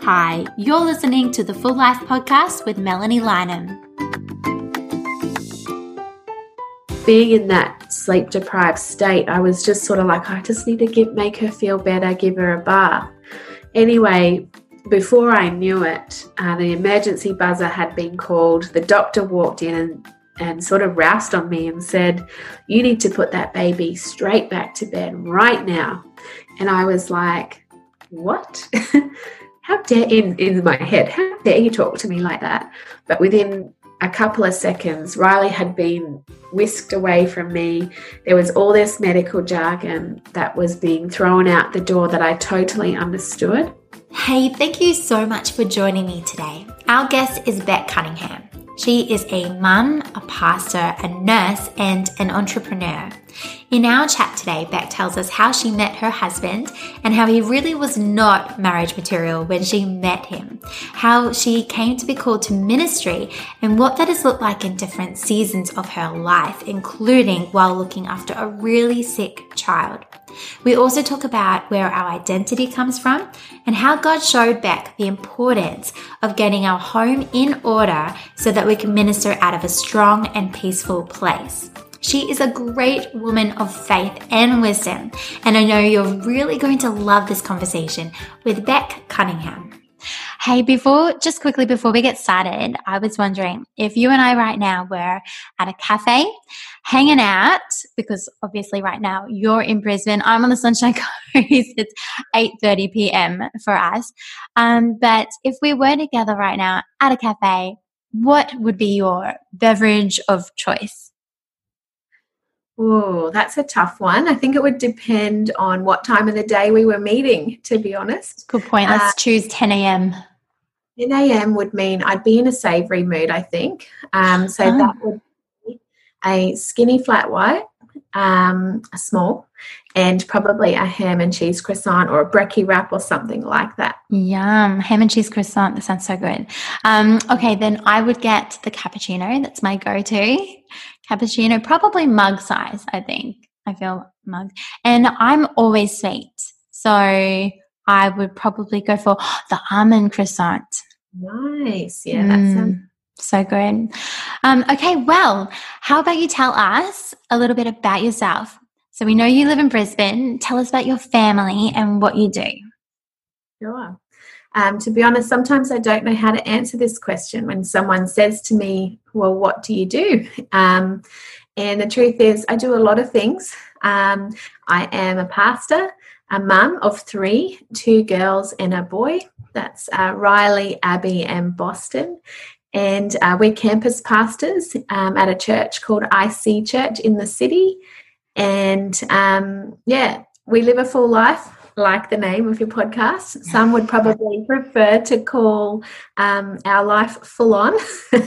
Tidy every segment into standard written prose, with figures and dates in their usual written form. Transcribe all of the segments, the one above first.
Hi, you're listening to the Full Life Podcast with Melanie Lynham. Being in that sleep-deprived state, I was just sort of like, I just need to make her feel better, give her a bath. Anyway, before I knew it, the emergency buzzer had been called. The doctor walked in and sort of roused on me and said, you need to put that baby straight back to bed right now. And I was like, what? How dare, in my head, how dare you talk to me like that? But within a couple of seconds, Riley had been whisked away from me. There was all this medical jargon that was being thrown out the door that I totally understood. Hey, thank you so much for joining me today. Our guest is Beck Cunningham. She is a mum, a pastor, a nurse, and an entrepreneur. In our chat today, Beck tells us how she met her husband and how he really was not marriage material when she met him, how she came to be called to ministry, and what that has looked like in different seasons of her life, including while looking after a really sick child. We also talk about where our identity comes from and how God showed Beck the importance of getting our home in order so that we can minister out of a strong and peaceful place. She is a great woman of faith and wisdom, and I know you're really going to love this conversation with Beck Cunningham. Hey, just quickly before we get started, I was wondering if you and I right now were at a cafe hanging out, because obviously right now you're in Brisbane, I'm on the Sunshine Coast, it's 8:30 p.m. for us. But if we were together right now at a cafe, what would be your beverage of choice? Oh, that's a tough one. I think it would depend on what time of the day we were meeting, to be honest. Good point. Let's choose 10 a.m. 10 a.m. would mean I'd be in a savoury mood, I think. That would be a skinny flat white, a small, and probably a ham and cheese croissant or a brekkie wrap or something like that. Yum. Ham and cheese croissant. That sounds so good. Okay, then I would get the cappuccino. That's my go-to. Cappuccino, probably mug size, I think. I feel mug. And I'm always sweet. So I would probably go for the almond croissant. Nice. Yeah, that sounds so good. Okay, well, how about you tell us a little bit about yourself? So we know you live in Brisbane. Tell us about your family and what you do. Sure. To be honest, sometimes I don't know how to answer this question when someone says to me, well, what do you do? And the truth is I do a lot of things. I am a pastor, a mum of 3, 2 girls and a boy. That's Riley, Abby and Boston. And we're campus pastors at a church called IC Church in the city. And, we live a full life, like the name of your podcast. Some would probably prefer to call our life full on.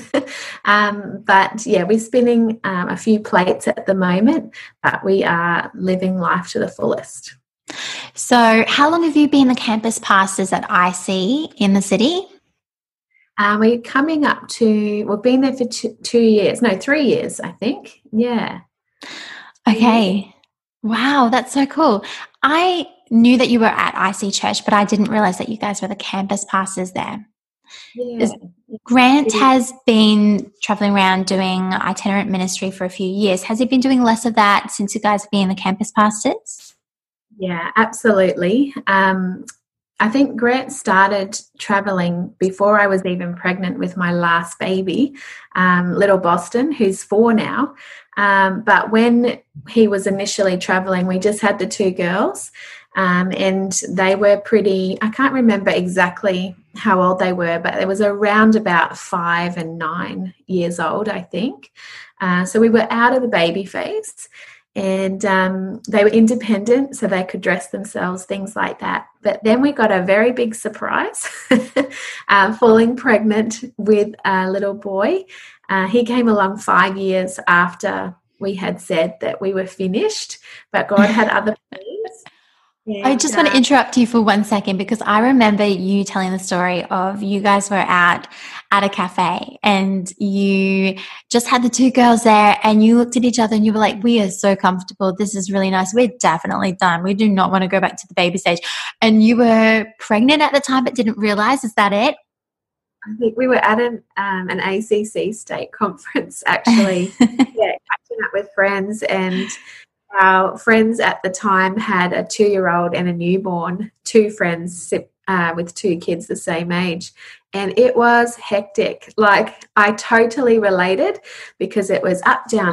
But, we're spinning a few plates at the moment, but we are living life to the fullest. So how long have you been the campus pastors at IC in the city? We're coming up to, we've been there for 3 years, I think. Yeah. Okay. Wow, that's so cool. I knew that you were at IC Church, but I didn't realize that you guys were the campus pastors there. Yeah. Grant has been traveling around doing itinerant ministry for a few years. Has he been doing less of that since you guys have been the campus pastors? Yeah, absolutely. I think Grant started traveling before I was even pregnant with my last baby, little Boston, who's 4 now. But when he was initially traveling, we just had the 2 girls, and they were pretty, I can't remember exactly how old they were, but it was around about 5 and 9 years old, I think. So we were out of the baby phase. And they were independent, so they could dress themselves, things like that. But then we got a very big surprise, falling pregnant with a little boy. He came along 5 years after we had said that we were finished, but God had other plans. I just want to interrupt you for 1 second because I remember you telling the story of you guys were out at a cafe and you just had the two girls there and you looked at each other and you were like, we are so comfortable. This is really nice. We're definitely done. We do not want to go back to the baby stage. And you were pregnant at the time but didn't realize. Is that it? I think we were at an ACC state conference, actually, catching up with friends, and our friends at the time had a 2-year-old and a newborn, two friends with two kids the same age, and it was hectic. Like, I totally related because it was up, down,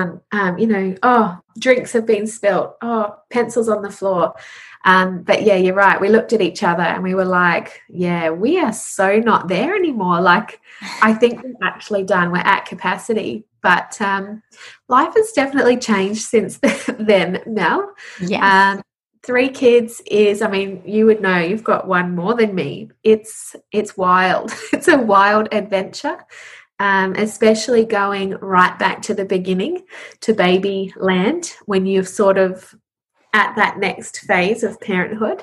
drinks have been spilt, pencils on the floor. But yeah, you're right. We looked at each other and we were like, yeah, we are so not there anymore. Like, I think we're actually done. We're at capacity. But life has definitely changed since then, Mel. Yeah. 3 kids is, I mean, you would know, you've got one more than me. It's wild. It's a wild adventure, especially going right back to the beginning, to baby land, when you've sort of at that next phase of parenthood.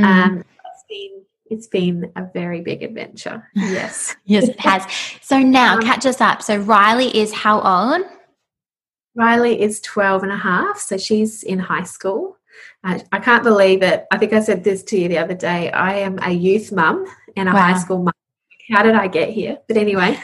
It's been a very big adventure. Yes. Yes, it has. So now catch us up. So Riley is how old? Riley is 12 and a half. So she's in high school. I can't believe it. I think I said this to you the other day. I am a youth mum and a high school mum. How did I get here? But anyway,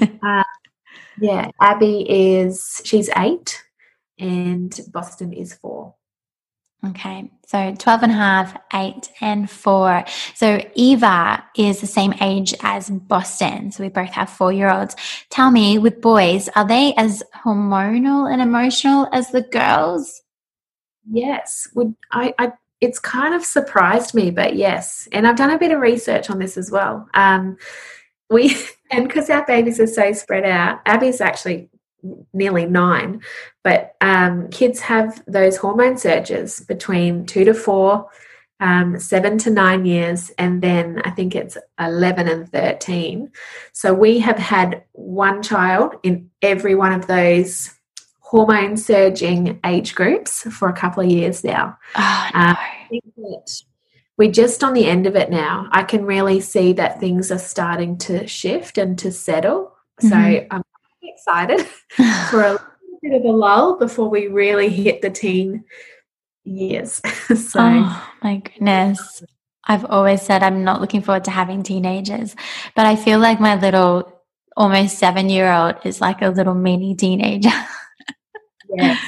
Abby she's 8 and Boston is 4. Okay, so 12 and a half, 8 and 4. So Eva is the same age as Boston. So we both have 4-year-olds. Tell me, with boys, are they as hormonal and emotional as the girls? Yes. It's kind of surprised me, but yes. And I've done a bit of research on this as well. And because our babies are so spread out, Abby's actually nearly 9, but kids have those hormone surges between 2 to 4, 7 to 9 years, and then I think it's 11 and 13. So we have had one child in every one of those hormone surging age groups for a couple of years now. Oh, no. I think that we're just on the end of it now. I can really see that things are starting to shift and to settle. So I'm excited for a little bit of a lull before we really hit the teen years. So, oh my goodness. I've always said I'm not looking forward to having teenagers, but I feel like my little almost 7-year-old is like a little mini teenager. Yes.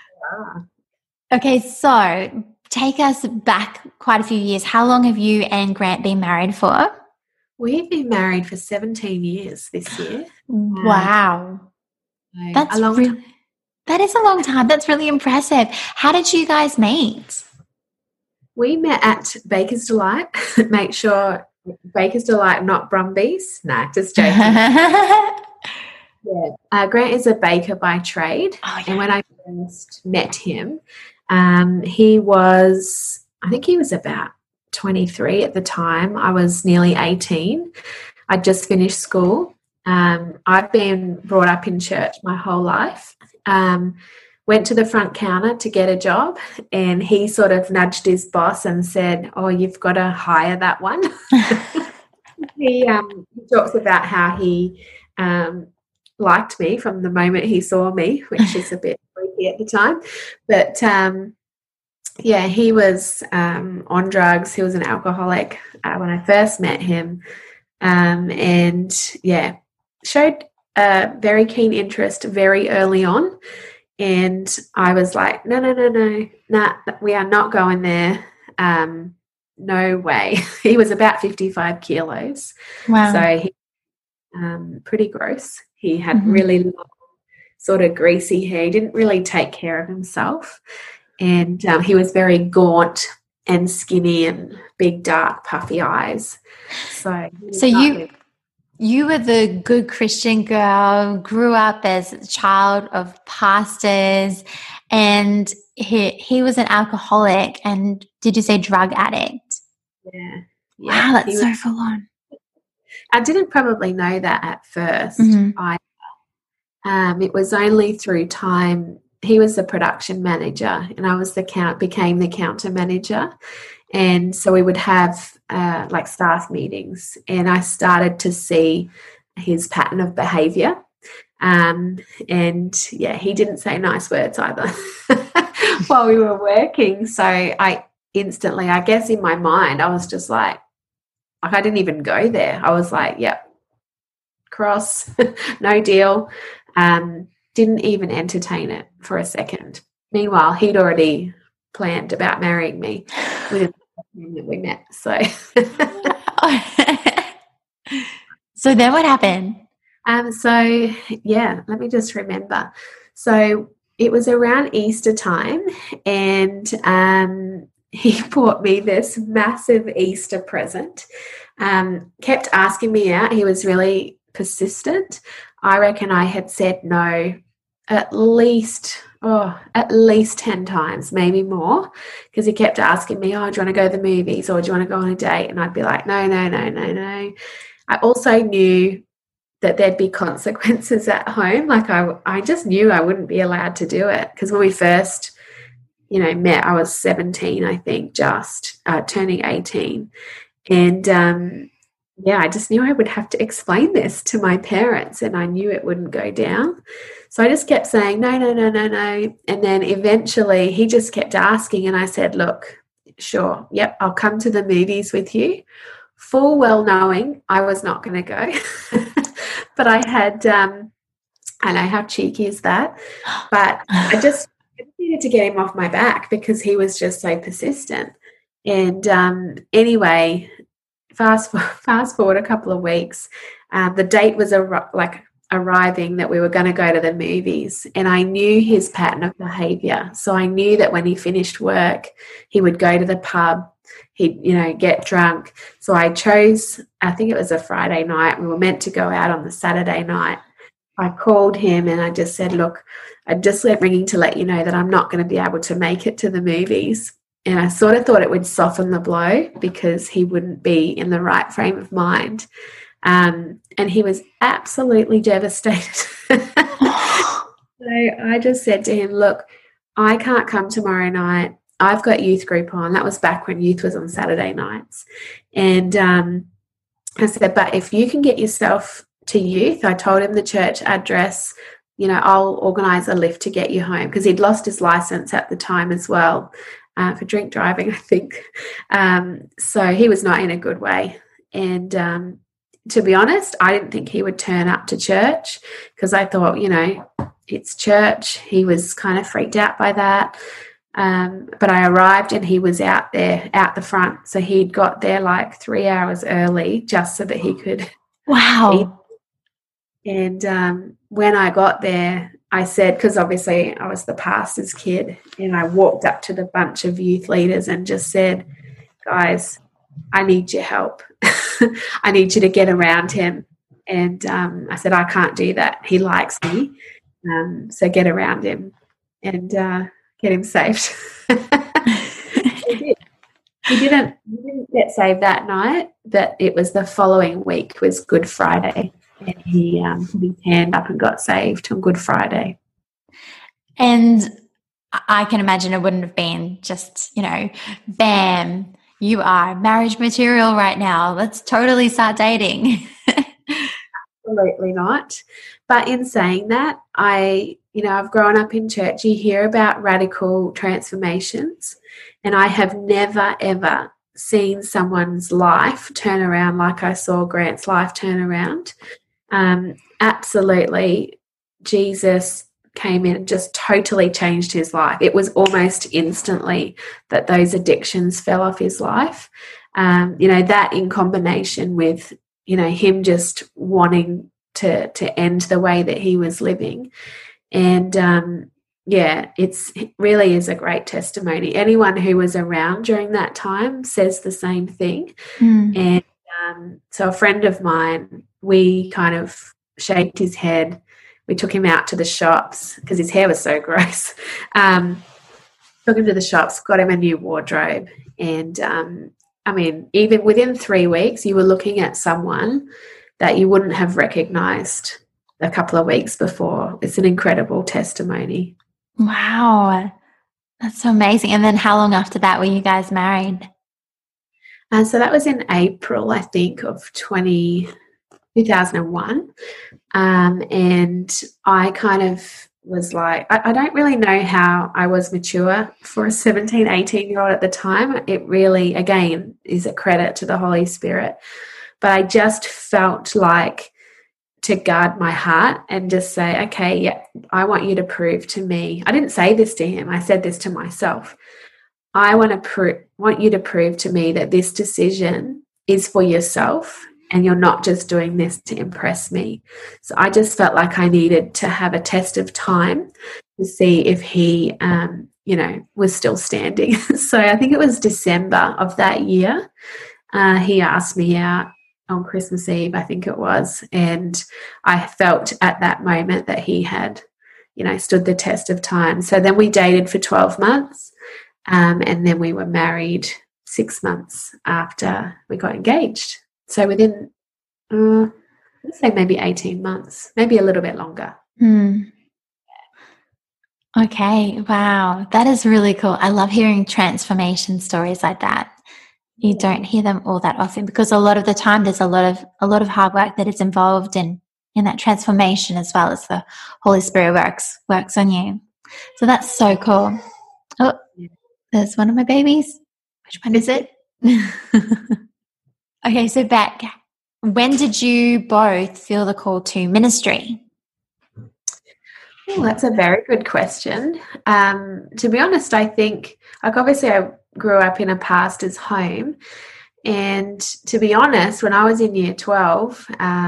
Okay, so take us back quite a few years. How long have you and Grant been married for? We've been married for 17 years this year. Wow. That is a long time. That's really impressive. How did you guys meet? We met at Baker's Delight. Make sure Baker's Delight, not Brumbies. Nah, just joking. Yeah. Grant is a baker by trade. Oh, yeah. And when I first met him, he was about 23 at the time. I was nearly 18. I'd just finished school. I've been brought up in church my whole life. Went to the front counter to get a job, and he sort of nudged his boss and said, "Oh, you've got to hire that one." He talks about how he liked me from the moment he saw me, which is a bit creepy at the time. But he was on drugs. He was an alcoholic when I first met him, and showed a very keen interest very early on. And I was like, no, we are not going there. No way. He was about 55 kilos. Wow. So he pretty gross. He had really long, sort of greasy hair. He didn't really take care of himself. And he was very gaunt and skinny and big, dark, puffy eyes. So you were the good Christian girl, grew up as a child of pastors, and he was an alcoholic and, did you say drug addict? Yeah. Wow, that's so full on. I didn't probably know that at first. It was only through time he was the production manager, and I was became the counter manager. And so we would have like staff meetings, and I started to see his pattern of behavior. And yeah, he didn't say nice words either while we were working. So I instantly, I guess in my mind, I was just like I didn't even go there. I was like, yep, cross, no deal. Didn't even entertain it for a second. Meanwhile, he'd already planned about marrying me within the time that we met. So, so then what happened? So yeah, let me just remember. So it was around Easter time, and he bought me this massive Easter present. Kept asking me out. He was really persistent. I reckon I had said no at least 10 times, maybe more, because he kept asking me, oh, do you want to go to the movies, or do you want to go on a date? And I'd be like, no. I also knew that there'd be consequences at home. Like I just knew I wouldn't be allowed to do it, because when we first, met, I was 17, I think, just turning 18. And yeah, I just knew I would have to explain this to my parents, and I knew it wouldn't go down. So I just kept saying, no. And then eventually he just kept asking, and I said, look, sure, yep, I'll come to the movies with you, full well knowing I was not going to go. But I had, I know how cheeky is that, but I just needed to get him off my back because he was just so persistent. And anyway, fast forward a couple of weeks, the date was arriving that we were going to go to the movies, and I knew his pattern of behavior. So I knew that when he finished work, he would go to the pub, he'd, get drunk. So I chose, I think it was a Friday night. We were meant to go out on the Saturday night. I called him and I just said, look, I just ringing to let you know that I'm not going to be able to make it to the movies. And I sort of thought it would soften the blow because he wouldn't be in the right frame of mind. And he was absolutely devastated. So I just said to him, look, I can't come tomorrow night. I've got youth group on. That was back when youth was on Saturday nights. And I said, but if you can get yourself to youth, I told him the church address, I'll organise a lift to get you home, because he'd lost his licence at the time as well. For drink driving, I think. So he was not in a good way. And to be honest, I didn't think he would turn up to church, because I thought, it's church. He was kind of freaked out by that. But I arrived and he was out the front. So he'd got there like 3 hours early just so that he could. Wow. Eat. And when I got there, I said, because obviously I was the pastor's kid, and I walked up to the bunch of youth leaders and just said, guys, I need your help. I need you to get around him. And I said, I can't do that. He likes me. So get around him and get him saved. He didn't get saved that night, but it was the following week, was Good Friday. And he put his hand up and got saved on Good Friday. And I can imagine it wouldn't have been just, bam, you are marriage material right now. Let's totally start dating. Absolutely not. But in saying that, I've grown up in church. You hear about radical transformations, and I have never, ever seen someone's life turn around like I saw Grant's life turn around. Absolutely, Jesus came in and just totally changed his life. It was almost instantly that those addictions fell off his life. That in combination with, him just wanting to end the way that he was living. And it really is a great testimony. Anyone who was around during that time says the same thing. And so a friend of mine, we kind of shaved his head. We took him out to the shops because his hair was so gross. Took him to the shops, got him a new wardrobe. And, even within 3 weeks, you were looking at someone that you wouldn't have recognised a couple of weeks before. It's an incredible testimony. Wow. That's so amazing. And then how long after that were you guys married? So that was in April, I think, of 2001. And I kind of was like, I don't really know how I was mature for a 17, 18-year-old at the time. It really, again, is a credit to the Holy Spirit. But I just felt like to guard my heart and just say, okay, yeah, I want you to prove to me. I didn't say this to him. I said this to myself. I want you to prove to me that this decision is for yourself and you're not just doing this to impress me. So I just felt like I needed to have a test of time to see if he, was still standing. So I think it was December of that year. He asked me out on Christmas Eve, I think it was, and I felt at that moment that he had, stood the test of time. So then we dated for 12 months. And then we were married 6 months after we got engaged. So within, let's say maybe 18 months, maybe a little bit longer. Okay. Wow. That is really cool. I love hearing transformation stories like that. You don't hear them all that often because a lot of the time there's a lot of hard work that is involved in that transformation as well as the Holy Spirit works on you. So that's so cool. Oh, there's one of my babies. Which one is it? Okay, so Beck, when did you both feel the call to ministry? Well, that's a very good question. To be honest, I think, obviously I grew up in a pastor's home. And to be honest, when I was in year 12,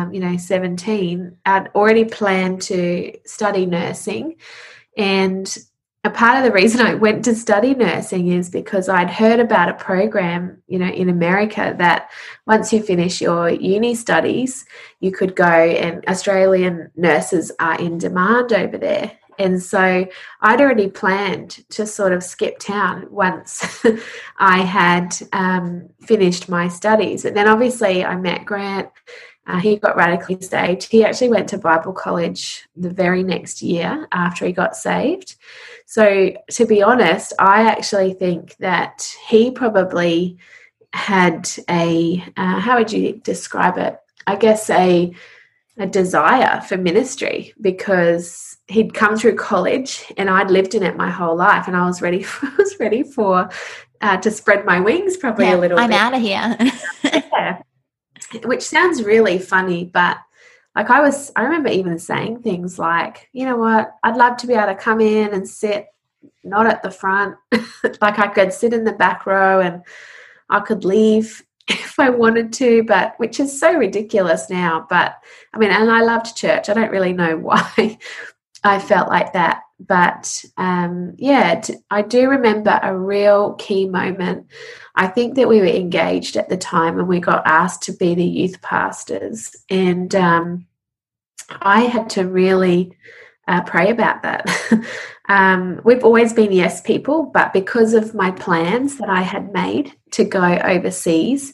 17, I'd already planned to study nursing. And a part of the reason I went to study nursing is because I'd heard about a program, in America that once you finish your uni studies, you could go, and Australian nurses are in demand over there. And so I'd already planned to sort of skip town once I had finished my studies. And then obviously I met Grant. He got radically saved. He actually went to Bible college the very next year after he got saved. So to be honest, I actually think that he probably had how would you describe it? I guess a desire for ministry because he'd come through college and I'd lived in it my whole life and I was ready for to spread my wings probably a little bit. I'm out of here. Yeah. Which sounds really funny, but I remember even saying things like, you know what, I'd love to be able to come in and sit not at the front, like I could sit in the back row and I could leave if I wanted to, but which is so ridiculous now. But I mean, and I loved church. I don't really know why I felt like that. But I do remember a real key moment. I think that we were engaged at the time and we got asked to be the youth pastors. And I had to really pray about that. We've always been yes people, but because of my plans that I had made to go overseas,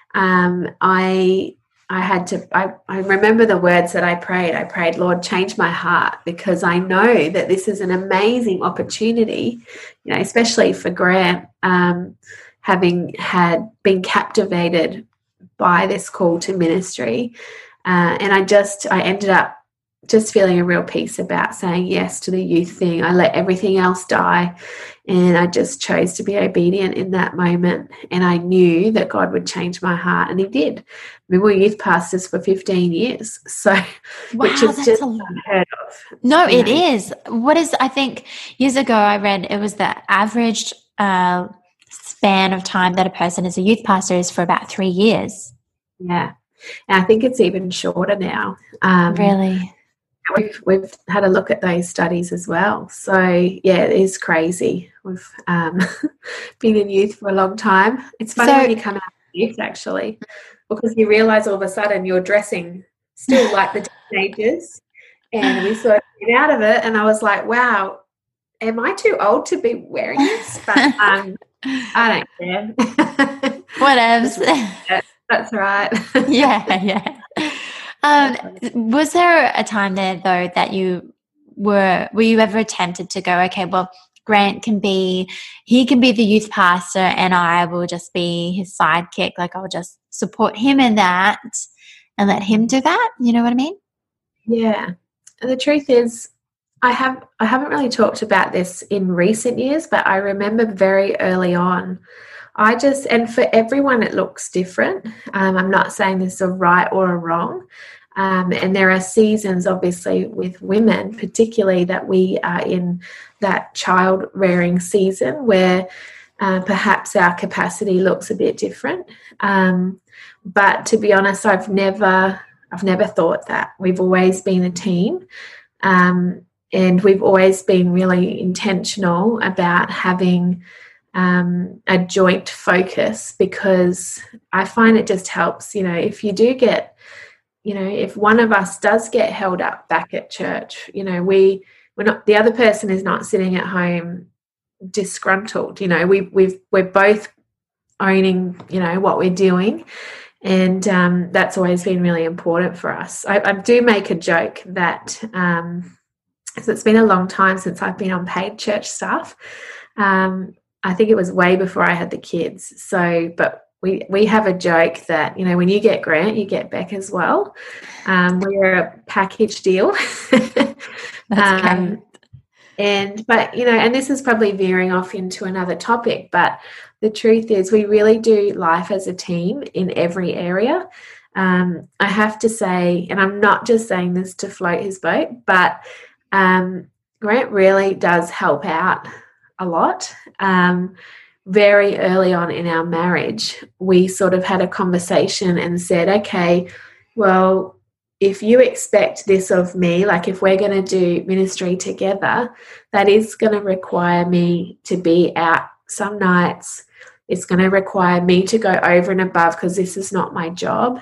I remember the words that I prayed. I prayed, Lord, change my heart because I know that this is an amazing opportunity, especially for Grant, having been captivated by this call to ministry. And I ended up just feeling a real peace about saying yes to the youth thing. I let everything else die and I just chose to be obedient in that moment. And I knew that God would change my heart, and he did. We were youth pastors for 15 years. So, which is just unheard of. No, it is. I think years ago I read it was the average span of time that a person is a youth pastor is for about 3 years. Yeah. And I think it's even shorter now. Really? We've had a look at those studies as well. So, yeah, it is crazy. We've been in youth for a long time. It's funny when you come out of youth, actually, because you realise all of a sudden you're dressing still like the teenagers. And we sort of get out of it, and I was like, wow, am I too old to be wearing this? But I don't care. Whatevs. That's right. Yeah. Was there a time there, though, that you were you ever tempted to go, okay, well, Grant can be the youth pastor and I will just be his sidekick. Like I'll just support him in that and let him do that. You know what I mean? Yeah. And the truth is, I haven't really talked about this in recent years, but I remember very early on, and for everyone it looks different. I'm not saying there's a right or a wrong. And there are seasons, obviously, with women, particularly that we are in that child rearing season where perhaps our capacity looks a bit different. But to be honest, I've never thought that. We've always been a team, and we've always been really intentional about having a joint focus, because I find it just helps. If you do get, if one of us does get held up back at church, we're not, the other person is not sitting at home disgruntled. We're both owning, what we're doing. And that's always been really important for us. I do make a joke that, because it's been a long time since I've been on paid church staff. I think it was way before I had the kids. But we have a joke that, when you get Grant, you get Beck as well. We're a package deal. That's great. And this is probably veering off into another topic, but the truth is we really do life as a team in every area. I have to say, and I'm not just saying this to float his boat, but Grant really does help out a lot. Very early on in our marriage, we sort of had a conversation and said, okay, well, if you expect this of me, like if we're going to do ministry together, that is going to require me to be out some nights. It's going to require me to go over and above, because this is not my job,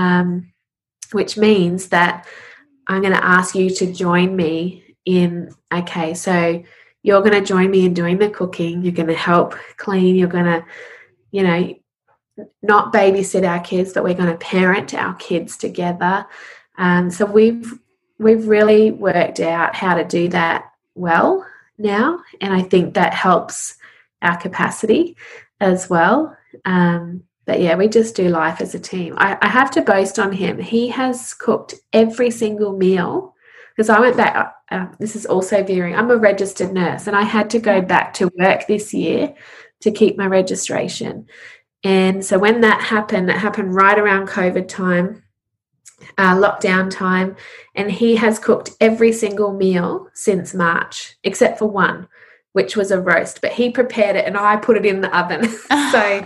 which means that I'm going to ask you to join me in, okay, so you're going to join me in doing the cooking. You're going to help clean. You're going to, not babysit our kids, but we're going to parent our kids together. So we've really worked out how to do that well now, and I think that helps our capacity as well. But yeah, we just do life as a team. I have to boast on him. He has cooked every single meal, because I went back, this is also veering, I'm a registered nurse, and I had to go back to work this year to keep my registration. And so when that happened right around COVID time, lockdown time, and he has cooked every single meal since March, except for one, which was a roast, but he prepared it and I put it in the oven. So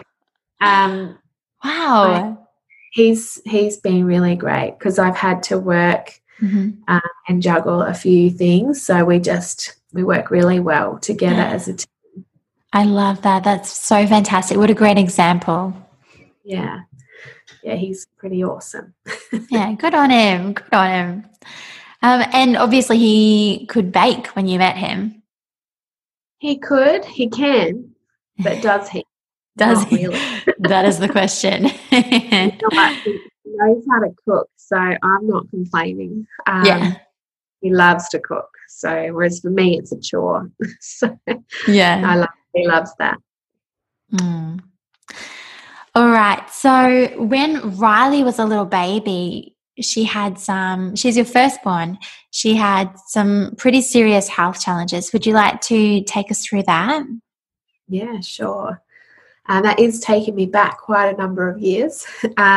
wow. He's been really great, because I've had to work and juggle a few things. So we work really well together as a team. I love that. That's so fantastic. What a great example. Yeah. Yeah, he's pretty awesome. Yeah, good on him. Good on him. And obviously he could bake when you met him. He can, but does he? Does Not he? Really. That is the question. He knows how to cook, so I'm not complaining. Yeah. He loves to cook. So whereas for me, it's a chore. So yeah, he loves that. Mm. All right. So when Riley was a little baby, she's your firstborn. She had some pretty serious health challenges. Would you like to take us through that? Yeah, sure. That is taking me back quite a number of years.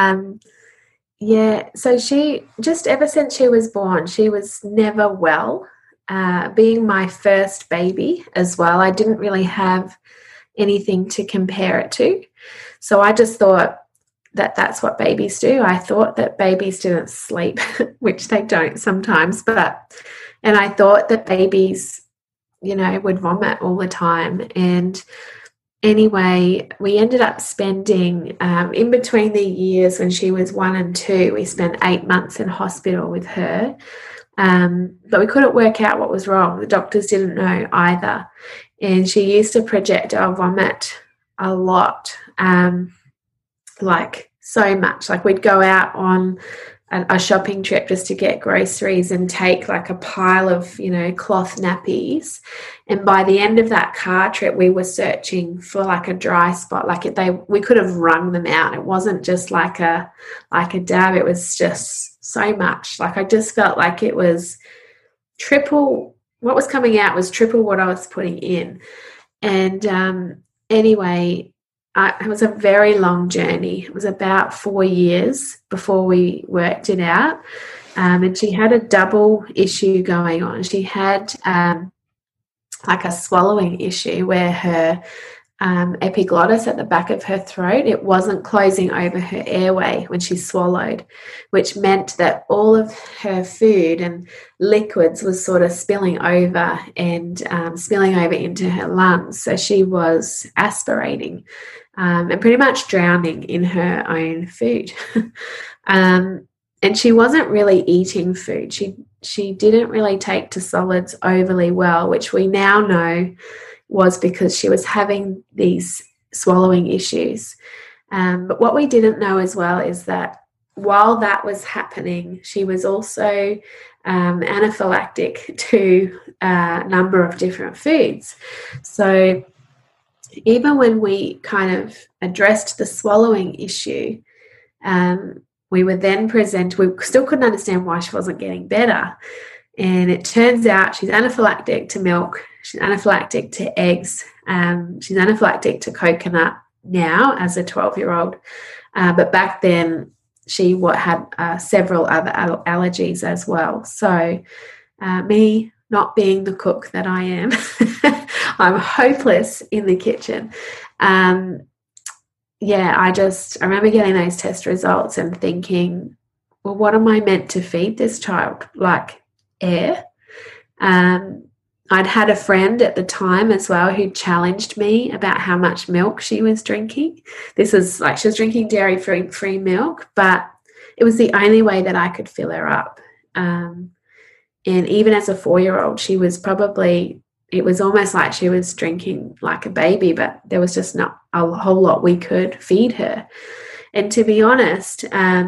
So she, just ever since she was born, she was never well. Being my first baby as well, I didn't really have anything to compare it to. So I just thought that that's what babies do. I thought that babies didn't sleep, which they don't sometimes, and I thought that babies, would vomit all the time. And anyway, we ended up spending, in between the years when she was 1 and 2, we spent 8 months in hospital with her. But we couldn't work out what was wrong. The doctors didn't know either. And she used to projectile vomit a lot, like so much. Like we'd go out on a shopping trip just to get groceries and take like a pile of, cloth nappies. And by the end of that car trip, we were searching for like a dry spot. We could have wrung them out. It wasn't just like a dab. It was just so much. Like I just felt like it was triple. What was coming out was triple what I was putting in. And anyway, it was a very long journey. It was about 4 years before we worked it out. And she had a double issue going on. She had like a swallowing issue where her epiglottis at the back of her throat, it wasn't closing over her airway when she swallowed, which meant that all of her food and liquids was sort of spilling over and spilling over into her lungs. So she was aspirating and pretty much drowning in her own food. And she wasn't really eating food. She didn't really take to solids overly well, which we now know was because she was having these swallowing issues. But what we didn't know as well is that while that was happening, she was also anaphylactic to a number of different foods. So even when we kind of addressed the swallowing issue, we were then we still couldn't understand why she wasn't getting better. And it turns out she's anaphylactic to milk, she's anaphylactic to eggs, she's anaphylactic to coconut now as a 12-year-old. But back then she had several other allergies as well. So me not being the cook that I am, I'm hopeless in the kitchen. I remember getting those test results and thinking, well, what am I meant to feed this child? Like air. I'd had a friend at the time as well who challenged me about how much milk she was drinking. This is like she was drinking dairy-free milk, but it was the only way that I could fill her up. And even as a 4-year-old, it was almost like she was drinking like a baby, but there was just not a whole lot we could feed her. And to be honest,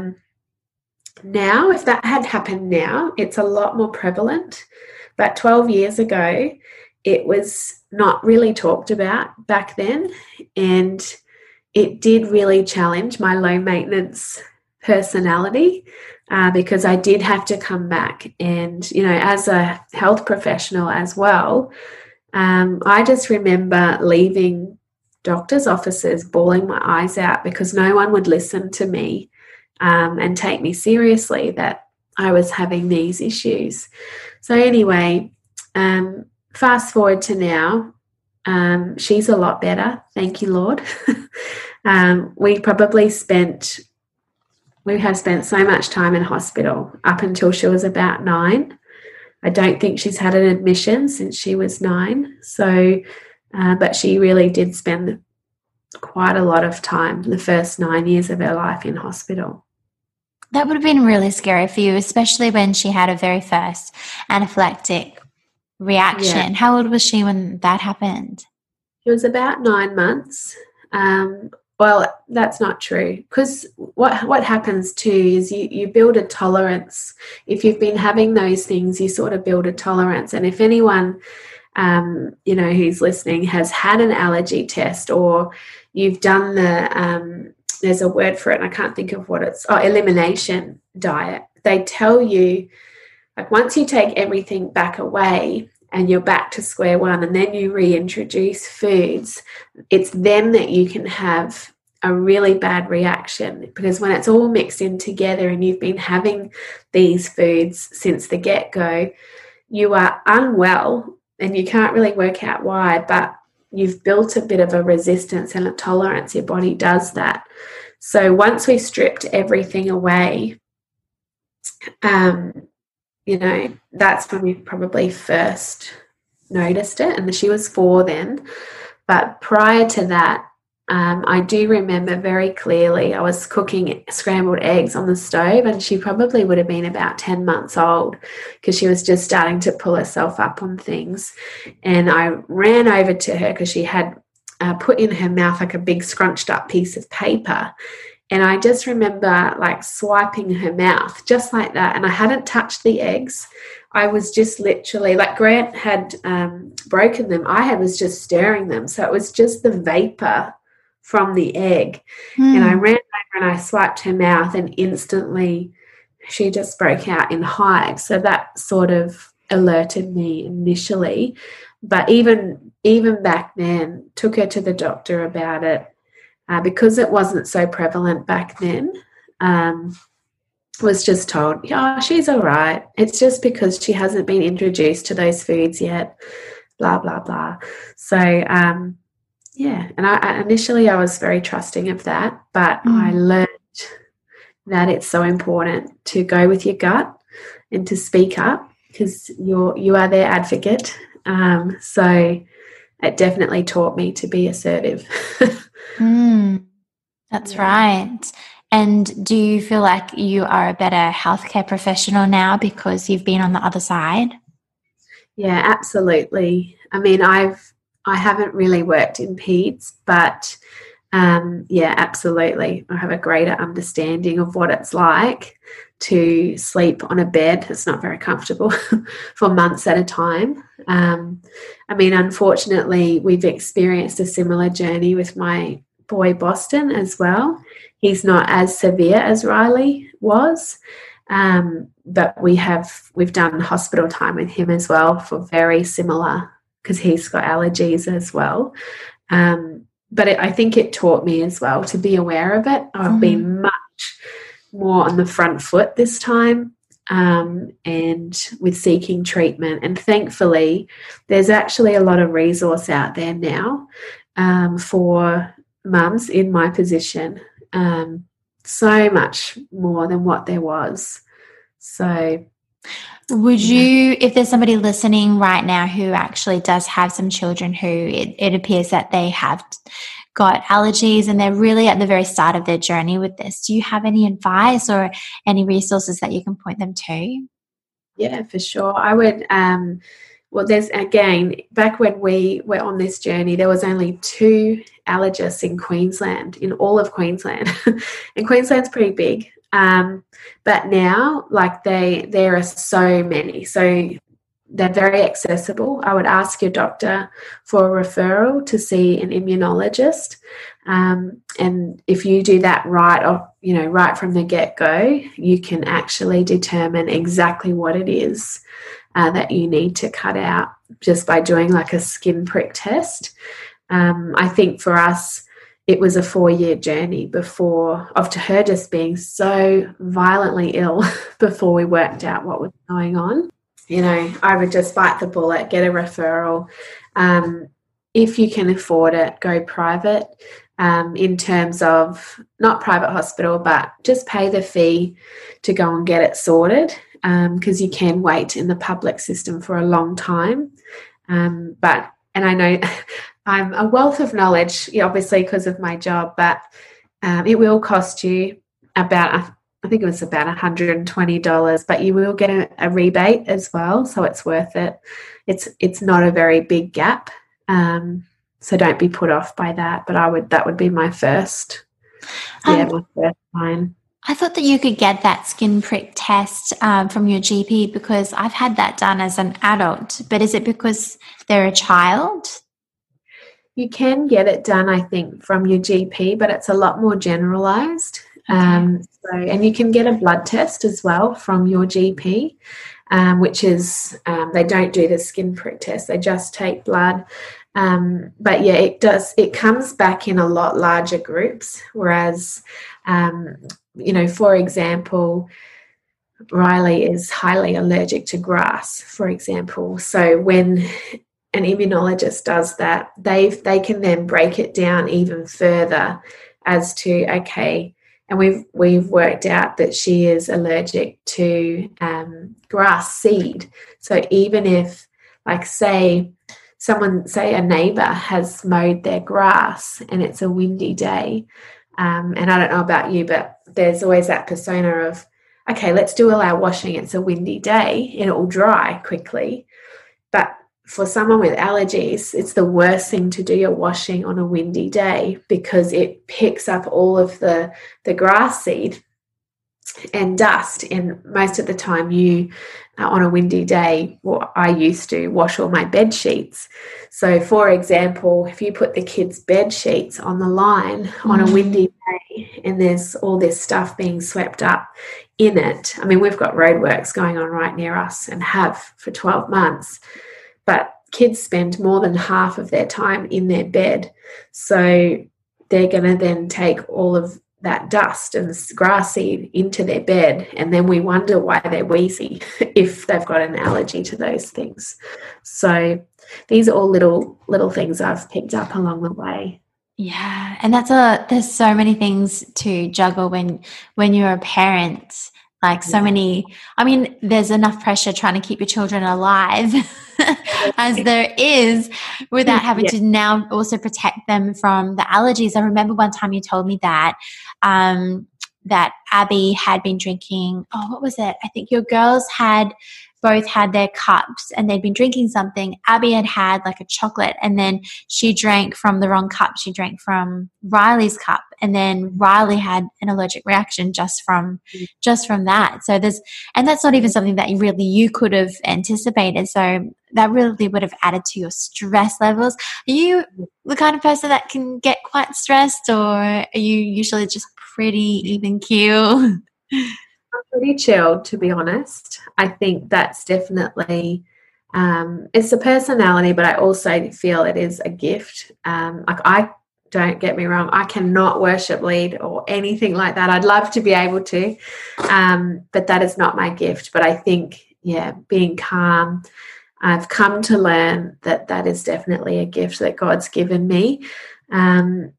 now, if that had happened now, it's a lot more prevalent. But 12 years ago, it was not really talked about back then. And it did really challenge my low maintenance personality because I did have to come back. And, as a health professional as well, I just remember leaving doctor's offices bawling my eyes out because no one would listen to me and take me seriously that I was having these issues. So anyway, fast forward to now, she's a lot better. Thank you, Lord. We have spent so much time in hospital up until she was about 9. I don't think she's had an admission since she was 9. So, but she really did spend quite a lot of time, the first 9 years of her life, in hospital. That would have been really scary for you, especially when she had a very first anaphylactic reaction. Yeah. How old was she when that happened? She was about 9 months. Well, that's not true because what happens too is you build a tolerance. If you've been having those things, you sort of build a tolerance. And if anyone, who's listening has had an allergy test or you've done there's a word for it and I can't think of what elimination diet. They tell you, like, once you take everything back away and you're back to square one and then you reintroduce foods, it's then that you can have a really bad reaction because when it's all mixed in together and you've been having these foods since the get-go, you are unwell and you can't really work out why, but you've built a bit of a resistance and a tolerance. Your body does that. So once we stripped everything away, that's when we probably first noticed it. And she was 4 then. But prior to that, I do remember very clearly I was cooking scrambled eggs on the stove and she probably would have been about 10 months old because she was just starting to pull herself up on things. And I ran over to her because she had put in her mouth like a big scrunched up piece of paper And I just remember like swiping her mouth just like that. And I hadn't touched the eggs. I was just literally like Grant had broken them. Was just stirring them. So it was just the vapor from the egg. And I ran over and I swiped her mouth, and instantly she just broke out in hives. So that sort of alerted me initially. But even back then, took her to the doctor about it. Because it wasn't so prevalent back then, was just told, oh, she's all right. It's just because she hasn't been introduced to those foods yet, blah, blah, blah. So, and initially I was very trusting of that, but I learned that it's so important to go with your gut and to speak up, because you are their advocate. So it definitely taught me to be assertive. That's right. And do you feel like you are a better healthcare professional now because you've been on the other side? Yeah, absolutely. I mean, I haven't really worked in peds, but absolutely. I have a greater understanding of what it's like to sleep on a bed. It's not very comfortable for months at a time. I mean, unfortunately, we've experienced a similar journey with my boy Boston as well. He's not as severe as Riley was, but we've done hospital time with him as well for very similar, because he's got allergies as well. But I think it taught me as well to be aware of it. I've been much more on the front foot this time, and with seeking treatment. And thankfully, there's actually a lot of resource out there now for mums in my position, so much more than what there was. So would you, if there's somebody listening right now who actually does have some children who it appears that they have got allergies and they're really at the very start of their journey with this, do you have any advice or any resources that you can point them to? Yeah, for sure. I would, well, there's, again, back when we were on this journey, there was only 2 allergists in Queensland, in all of Queensland. And Queensland's pretty big. But now, like, there are so many. So they're very accessible. I would ask your doctor for a referral to see an immunologist. And if you do that right from the get-go, you can actually determine exactly what it is that you need to cut out just by doing like a skin prick test. I think for us, it was a 4-year journey of her just being so violently ill before we worked out what was going on. You know, I would just bite the bullet, get a referral. If you can afford it, go private, in terms of not private hospital, but just pay the fee to go and get it sorted, because you can wait in the public system for a long time. And I know I'm a wealth of knowledge, obviously, because of my job, but it will cost you about, I think it was about $120, but you will get a rebate as well, so it's worth it. It's not a very big gap, so don't be put off by that. But that would be my first, my first line. I thought that you could get that skin prick test from your GP, because I've had that done as an adult. But is it because they're a child? You can get it done, I think, from your GP, but it's a lot more generalised. Okay. And you can get a blood test as well from your GP, which is they don't do the skin prick test; they just take blood. But yeah, it comes back in a lot larger groups, whereas for example, Riley is highly allergic to grass, for example. So when an immunologist does that, they can then break it down even further as to, okay, and we've worked out that she is allergic to grass seed. So even if, like, say a neighbour has mowed their grass and it's a windy day, and I don't know about you, but there's always that persona of, okay, let's do all our washing, it's a windy day and it will dry quickly. But for someone with allergies, it's the worst thing to do your washing on a windy day because it picks up all of the grass seed and dust. And most of the time on a windy day, I used to wash all my bed sheets. So for example, if you put the kids' bed sheets on the line on a windy day and there's all this stuff being swept up in it, I mean, we've got roadworks going on right near us and have for 12 months, but kids spend more than half of their time in their bed. So they're going to then take all of that dust and grass seed into their bed, and then we wonder why they're wheezy if they've got an allergy to those things. So these are all little things I've picked up along the way. Yeah, and there's so many things to juggle when you're a parent. Like so many, I mean, there's enough pressure trying to keep your children alive as there is without having to now also protect them from the allergies. I remember one time you told me that that Abby had been drinking, what was it? I think your girls had both had their cups and they'd been drinking something. Abby had like a chocolate, and then she drank from the wrong cup. She drank from Riley's cup, and then Riley had an allergic reaction just from that. So and that's not even something that you could have anticipated. So that really would have added to your stress levels. Are you the kind of person that can get quite stressed, or are you usually just pretty even keel? I'm pretty chilled, to be honest. I think that's definitely it's a personality, but I also feel it is a gift. Don't get me wrong, I cannot worship lead or anything like that. I'd love to be able to, but that is not my gift. But I think, being calm, I've come to learn that is definitely a gift that God's given me, and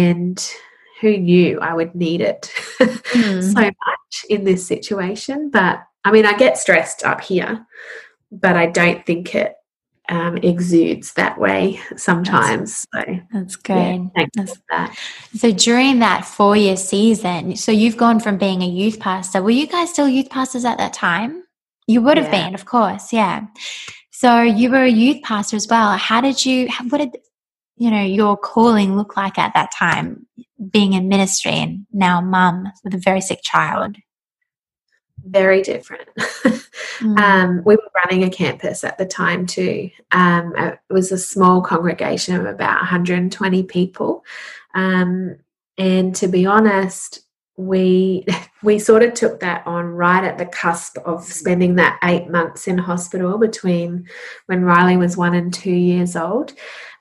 who knew I would need it so much in this situation. But I mean, I get stressed up here, but I don't think it exudes that way sometimes. That's good. Thanks for that. So during that 4-year season, so you've gone from being a youth pastor. Were you guys still youth pastors at that time? You would have been, of course. Yeah. So you were a youth pastor as well. What did your calling look like at that time, being in ministry and now mum with a very sick child? Very different. We were running a campus at the time too. It was a small congregation of about 120 people. And to be honest, we sort of took that on right at the cusp of spending that 8 months in hospital between when Riley was 1 and 2 years old.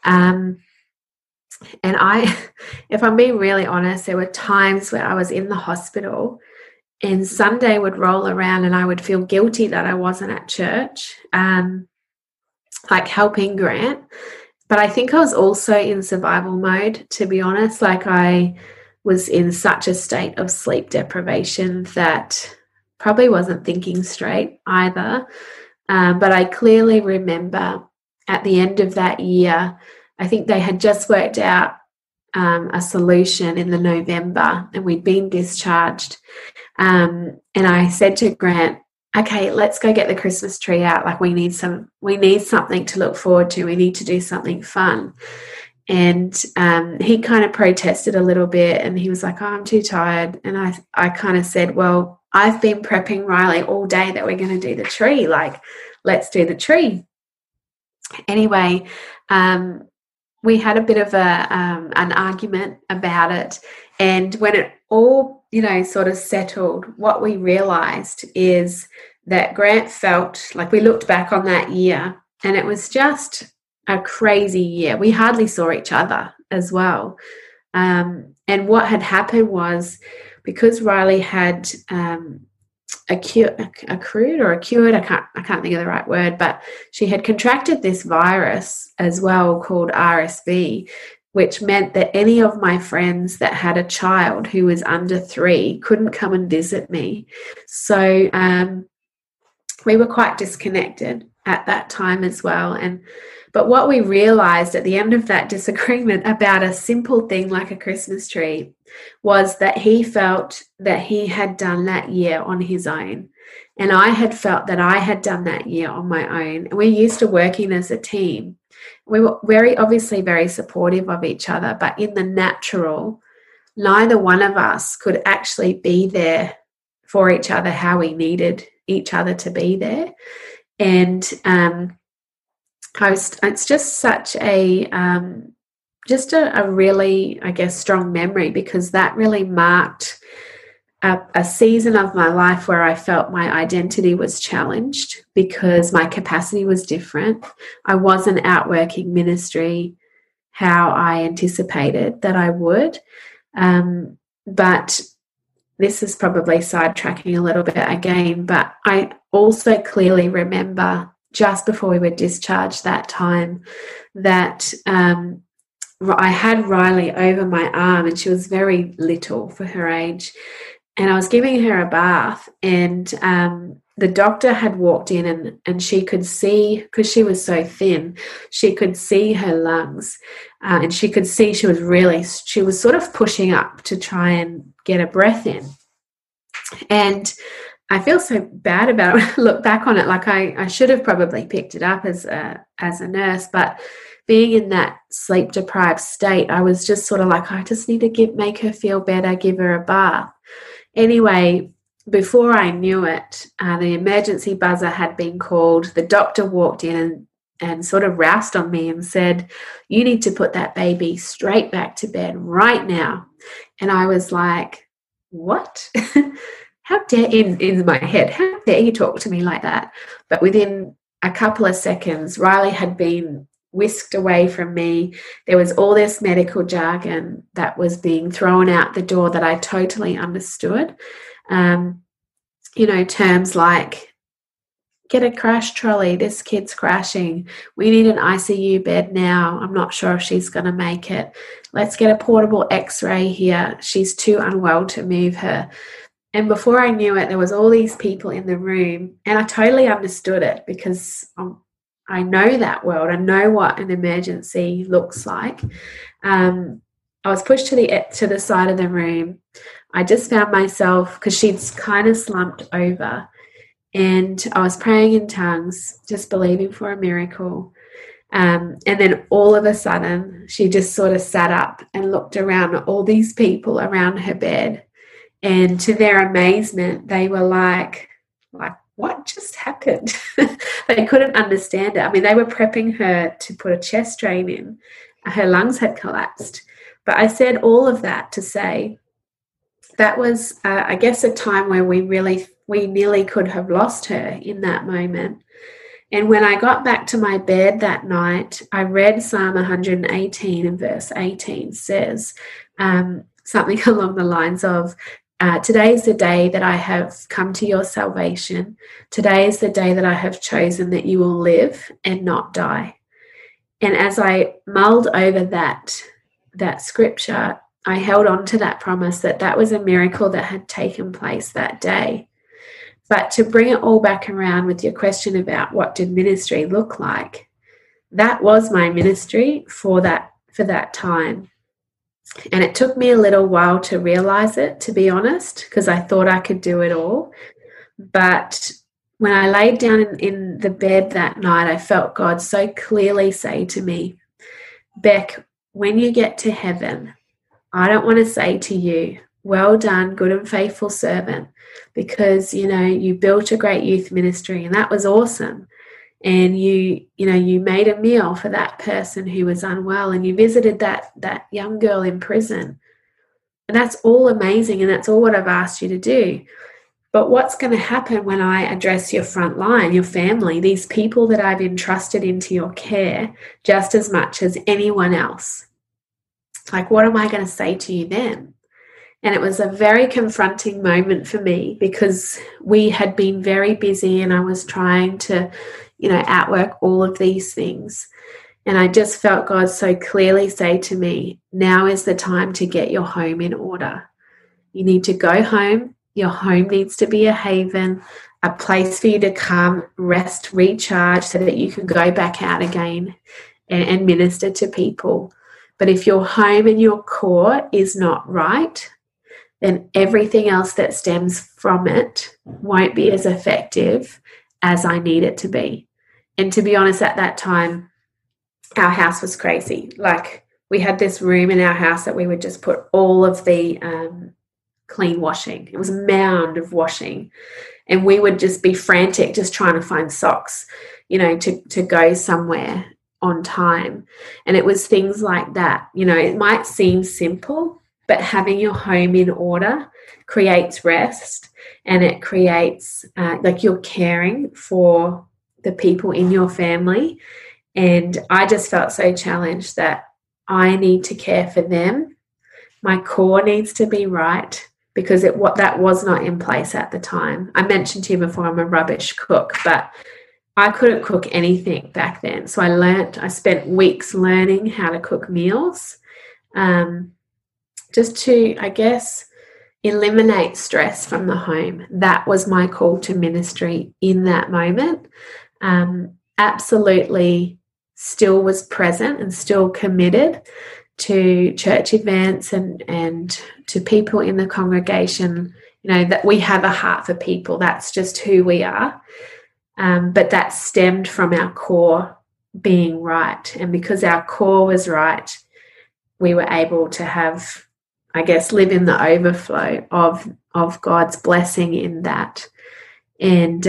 And if I'm being really honest, there were times where I was in the hospital and Sunday would roll around and I would feel guilty that I wasn't at church, like helping Grant. But I think I was also in survival mode, to be honest. Like I was in such a state of sleep deprivation that probably wasn't thinking straight either. But I clearly remember at the end of that year, I think they had just worked out a solution in the November and we'd been discharged. And I said to Grant, okay, let's go get the Christmas tree out. Like we need something to look forward to. We need to do something fun. And he kind of protested a little bit and he was like, I'm too tired. And I kind of said, well, I've been prepping Riley all day that we're going to do the tree. Like, let's do the tree. Anyway, we had a bit of an argument about it. And when it all, sort of settled, what we realized is that Grant felt like we looked back on that year and it was just a crazy year. We hardly saw each other as well. And what had happened was because Riley had accrued, I can't think of the right word, but she had contracted this virus as well called RSV, which meant that any of my friends that had a child who was under 3 couldn't come and visit me. So we were quite disconnected at that time as well. But what we realized at the end of that disagreement about a simple thing like a Christmas tree was that he felt that he had done that year on his own And I had felt that I had done that year on my own. And we're used to working as a team. We were obviously very supportive of each other, but in the natural, neither one of us could actually be there for each other how we needed each other to be there. And it's just such a really, I guess, strong memory, because that really marked a season of my life where I felt my identity was challenged because my capacity was different. I wasn't outworking ministry how I anticipated that I would. But this is probably sidetracking a little bit again, but I also clearly remember just before we were discharged that time that I had Riley over my arm, and she was very little for her age. And I was giving her a bath, and the doctor had walked in, and she could see, because she was so thin, she could see her lungs, and she could see she was sort of pushing up to try and get a breath in. And I feel so bad about it when I look back on it. Like I should have probably picked it up as a nurse, but being in that sleep deprived state, I was just sort of like, I just need to make her feel better, give her a bath. Anyway, before I knew it, the emergency buzzer had been called. The doctor walked in and sort of roused on me and said, "You need to put that baby straight back to bed right now." And I was like, what? How dare, in my head, how dare you talk to me like that? But within a couple of seconds, Riley had been whisked away from me. There was all this medical jargon that was being thrown out the door that I totally understood. Terms like, get a crash trolley, this kid's crashing, we need an ICU bed now, I'm not sure if she's going to make it, let's get a portable x-ray here, she's too unwell to move her. And before I knew it, there was all these people in the room, and I totally understood it because I know that world. I know what an emergency looks like. I was pushed to the side of the room. I just found myself, because she'd kind of slumped over, and I was praying in tongues, just believing for a miracle. And then all of a sudden, she just sort of sat up and looked around at all these people around her bed. And to their amazement, they were like, what just happened? They couldn't understand it. I mean, they were prepping her to put a chest drain in. Her lungs had collapsed. But I said all of that to say that was, I guess, a time where we nearly could have lost her in that moment. And when I got back to my bed that night, I read Psalm 118 and verse 18 says something along the lines of, today is the day that I have come to your salvation. Today is the day that I have chosen that you will live and not die. And as I mulled over that scripture, I held on to that promise that was a miracle that had taken place that day. But to bring it all back around with your question about what did ministry look like, that was my ministry for that time. And it took me a little while to realize it, to be honest, because I thought I could do it all. But when I laid down in the bed that night, I felt God so clearly say to me, Beck, when you get to heaven, I don't want to say to you, well done, good and faithful servant, because, you built a great youth ministry and that was awesome. And you made a meal for that person who was unwell, and you visited that young girl in prison. And that's all amazing, and that's all what I've asked you to do. But what's going to happen when I address your front line, your family, these people that I've entrusted into your care just as much as anyone else? Like, what am I going to say to you then? And it was a very confronting moment for me, because we had been very busy and I was trying to outwork all of these things. And I just felt God so clearly say to me, now is the time to get your home in order. You need to go home. Your home needs to be a haven, a place for you to come, rest, recharge, so that you can go back out again and minister to people. But if your home and your core is not right, then everything else that stems from it won't be as effective as I need it to be. And to be honest, at that time, our house was crazy. Like, we had this room in our house that we would just put all of the clean washing. It was a mound of washing. And we would just be frantic, just trying to find socks, to go somewhere on time. And it was things like that. It might seem simple, but having your home in order creates rest, and it creates like you're caring for the people in your family. And I just felt so challenged that I need to care for them. My core needs to be right, because that was not in place at the time. I mentioned to you before, I'm a rubbish cook, but I couldn't cook anything back then. So I spent weeks learning how to cook meals, just to, I guess, eliminate stress from the home. That was my call to ministry in that moment. Absolutely still was present and still committed to church events and to people in the congregation, that we have a heart for people. That's just who we are. But that stemmed from our core being right. And because our core was right, we were able to have, I guess, live in the overflow of God's blessing in that. And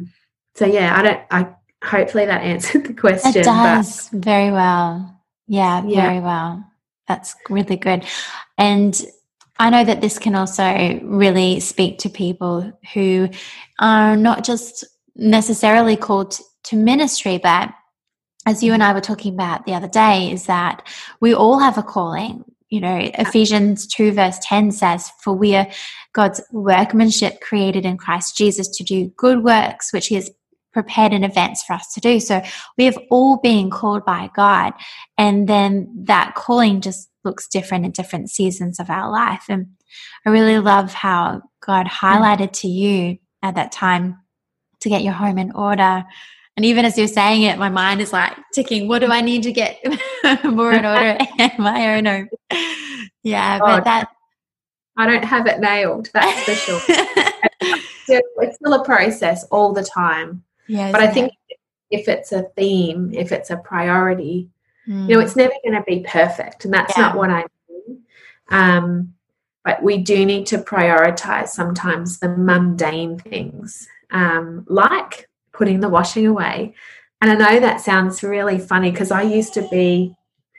hopefully that answered the question. It does very well. Yeah, very well. That's really good. And I know that this can also really speak to people who are not just necessarily called to ministry, but as you and I were talking about the other day, is that we all have a calling. Ephesians 2 verse 10 says, "For we are God's workmanship, created in Christ Jesus to do good works, which He has prepared in advance for us to do." So we have all been called by God, and then that calling just looks different in different seasons of our life. And I really love how God highlighted to you at that time to get your home in order. And even as you're saying it, my mind is like ticking, what do I need to get more in order in my own home? Yeah, but that... I don't have it nailed, that's for sure. It's still a process all the time. Yeah, but I think if it's a theme, if it's a priority, it's never going to be perfect. And that's not what I mean. But we do need to prioritize sometimes the mundane things, like putting the washing away. And I know that sounds really funny, because I used to be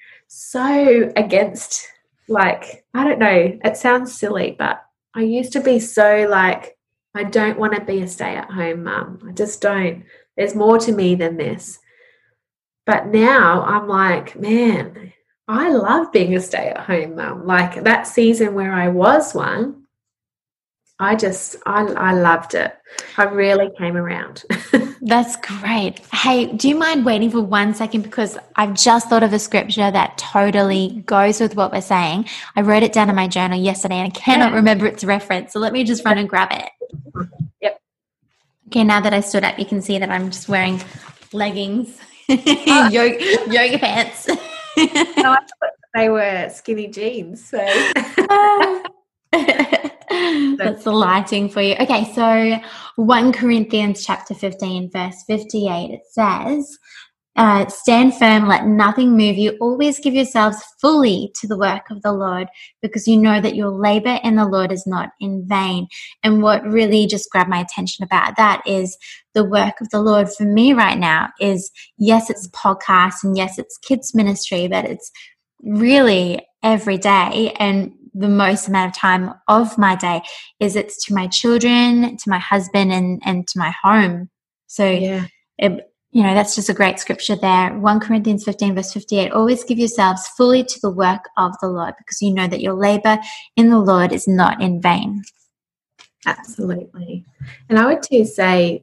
so against, like, I don't know, it sounds silly, but I used to be so like, I don't want to be a stay-at-home mum. I just don't. There's more to me than this. But now I'm like, man, I love being a stay-at-home mum. Like, that season where I was one, I loved it. I really came around. That's great. Hey, do you mind waiting for 1 second? Because I've just thought of a scripture that totally goes with what we're saying. I wrote it down in my journal yesterday and I cannot remember its reference. So let me just run and grab it. Yep. Okay, now that I stood up, you can see that I'm just wearing leggings, yoga pants. No, I thought they were skinny jeans. So. That's the lighting for you. Okay, so 1 Corinthians chapter 15, verse 58, it says, stand firm, let nothing move you. Always give yourselves fully to the work of the Lord, because you know that your labor in the Lord is not in vain. And what really just grabbed my attention about that is the work of the Lord for me right now is, yes, it's podcasts and yes, it's kids ministry, but it's really every day. And the most amount of time of my day is it's to my children, to my husband, and to my home. So, that's just a great scripture there. 1 Corinthians 15 verse 58, always give yourselves fully to the work of the Lord, because you know that your labor in the Lord is not in vain. Absolutely. And I would too say,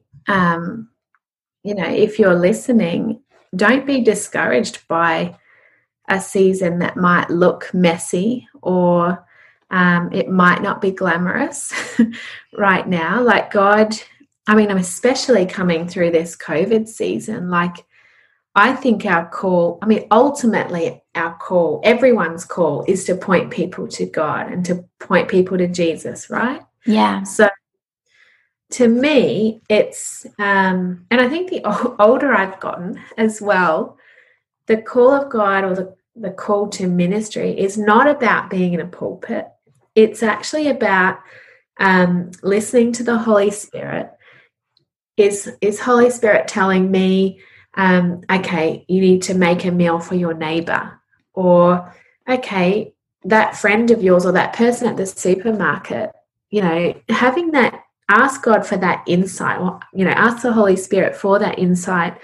if you're listening, don't be discouraged by a season that might look messy, or it might not be glamorous right now. Like, God, I'm especially coming through this COVID season. Like, I think our call, ultimately our call, everyone's call is to point people to God and to point people to Jesus, right? Yeah. So to me, it's, and I think the older I've gotten as well, the call of God or the call to ministry is not about being in a pulpit. It's actually about listening to the Holy Spirit. Is Holy Spirit telling me, okay, you need to make a meal for your neighbor, or okay, that friend of yours or that person at the supermarket, having that, ask God for that insight, or, ask the Holy Spirit for that insight.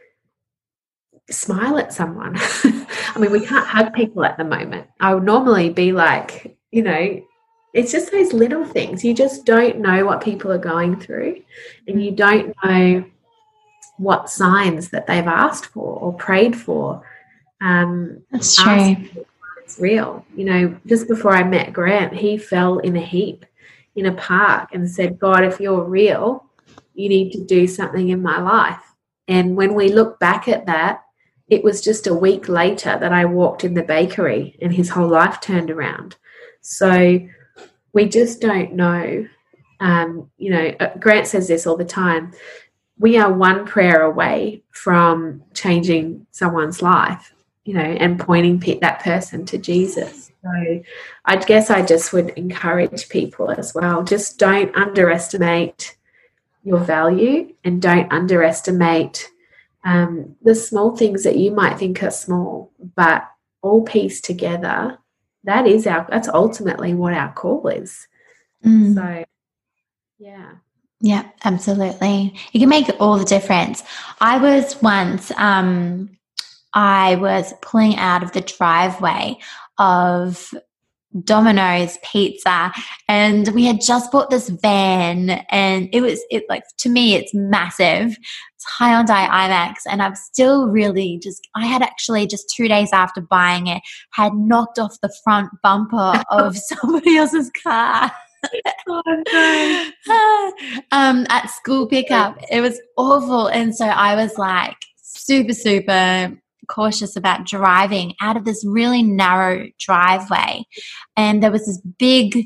Smile at someone. We can't hug people at the moment. I would normally be like, it's just those little things. You just don't know what people are going through, and you don't know what signs that they've asked for or prayed for. That's true. It's real. Just before I met Grant, he fell in a heap in a park and said, God, if you're real, you need to do something in my life. And when we look back at that, it was just a week later that I walked in the bakery and his whole life turned around. So we just don't know. Grant says this all the time. We are one prayer away from changing someone's life, and pointing that person to Jesus. So I guess I just would encourage people as well. Just don't underestimate your value, and don't underestimate the small things that you might think are small, but all pieced together, that's ultimately what our call is. So, yeah. Yeah, absolutely. It can make all the difference. I was once, I was pulling out of the driveway of Domino's Pizza, and we had just bought this van, and to me it's massive. It's Hyundai iMax, and I'm still really I had actually just 2 days after buying it had knocked off the front bumper of somebody else's car. Oh, no. At school pickup. It was awful, and so I was like super cautious about driving out of this really narrow driveway, and there was this big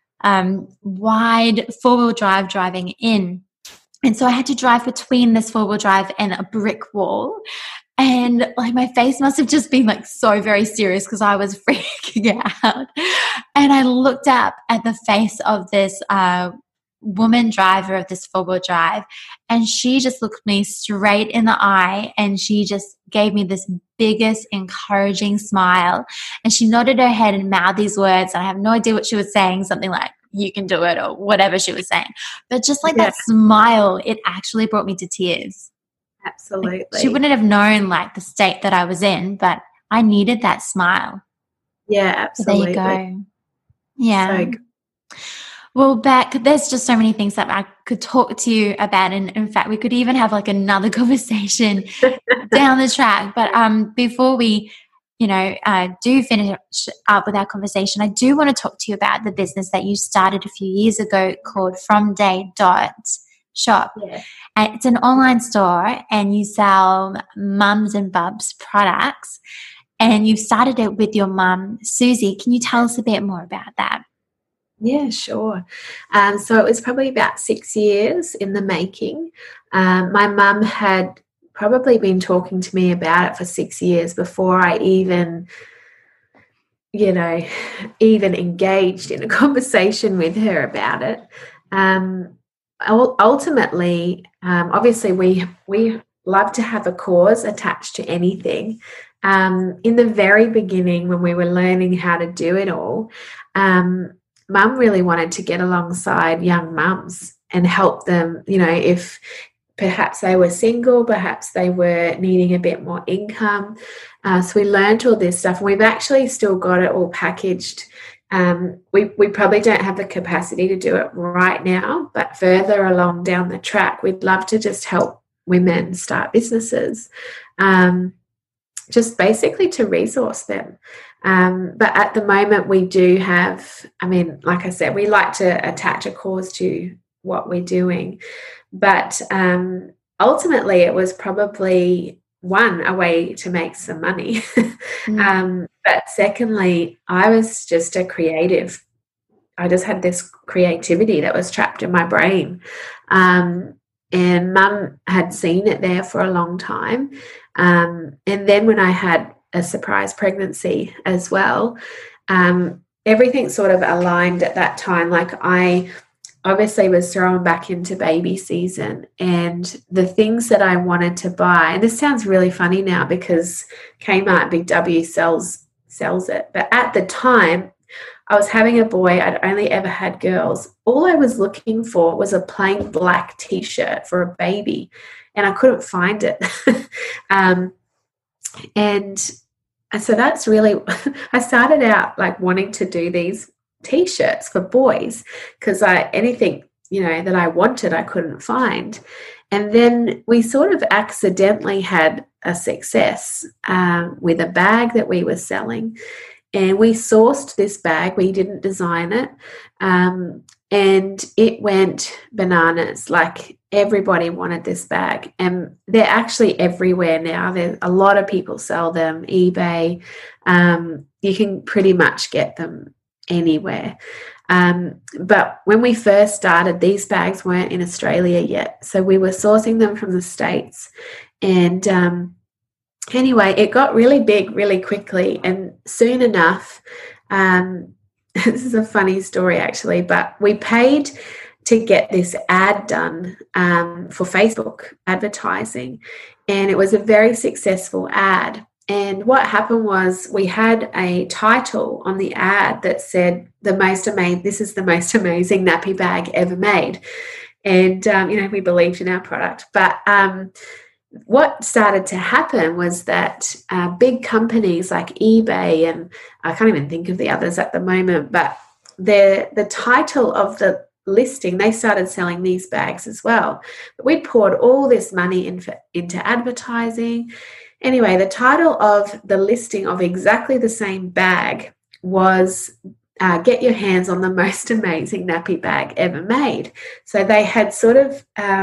wide four-wheel drive driving in, and so I had to drive between this four-wheel drive and a brick wall, and my face must have just been so very serious because I was freaking out. And I looked up at the face of this woman driver of this four-wheel drive, and she just looked me straight in the eye, and she just gave me this biggest encouraging smile, and she nodded her head and mouthed these words, and I have no idea what she was saying, something like, you can do it, or whatever she was saying. But just that smile, it actually brought me to tears. Absolutely. She wouldn't have known the state that I was in, but I needed that smile. Yeah, absolutely. So there you go. Yeah. So good. Well, Beck, there's just so many things that I could talk to you about, and in fact, we could even have another conversation down the track. But before we, do finish up with our conversation, I do want to talk to you about the business that you started a few years ago called From Day Shop. Yeah. And it's an online store, and you sell mums and bubs products, and you've started it with your mum, Susie. Can you tell us a bit more about that? Yeah, sure. So it was probably about 6 years in the making. My mum had probably been talking to me about it for 6 years before I even engaged in a conversation with her about it. Ultimately, obviously, we love to have a cause attached to anything. In the very beginning, when we were learning how to do it all, Mum really wanted to get alongside young mums and help them, if perhaps they were single, perhaps they were needing a bit more income. So we learned all this stuff, and we've actually still got it all packaged. We probably don't have the capacity to do it right now, but further along down the track, we'd love to just help women start businesses, just basically to resource them. But at the moment we do have, like I said, we like to attach a cause to what we're doing. But ultimately it was probably one, a way to make some money. Mm. But secondly, I was just a creative. I just had this creativity that was trapped in my brain. And mum had seen it there for a long time. And then when I had a surprise pregnancy as well, everything sort of aligned at that time. Like, I obviously was thrown back into baby season, and the things that I wanted to buy, and this sounds really funny now because Kmart Big W sells it, but at the time I was having a boy. I'd only ever had girls. All I was looking for was a plain black t-shirt for a baby, and I couldn't find it. And so that's really, I started out like wanting to do these t-shirts for boys because anything, that I wanted, I couldn't find. And then we sort of accidentally had a success with a bag that we were selling. And we sourced this bag. We didn't design it. And it went bananas. Like, everybody wanted this bag. And they're actually everywhere now. There's a lot of people sell them. eBay. You can pretty much get them anywhere. But when we first started, these bags weren't in Australia yet. So we were sourcing them from the States. And anyway, it got really big really quickly. And soon enough, this is a funny story actually, but we paid to get this ad done for Facebook advertising. And it was a very successful ad. And what happened was we had a title on the ad that said, this is the most amazing nappy bag ever made. And, we believed in our product. But what started to happen was that big companies like eBay, and I can't even think of the others at the moment, but the title of the listing, they started selling these bags as well. But we poured all this money into advertising. Anyway, the title of the listing of exactly the same bag was get your hands on the most amazing nappy bag ever made. So they had sort of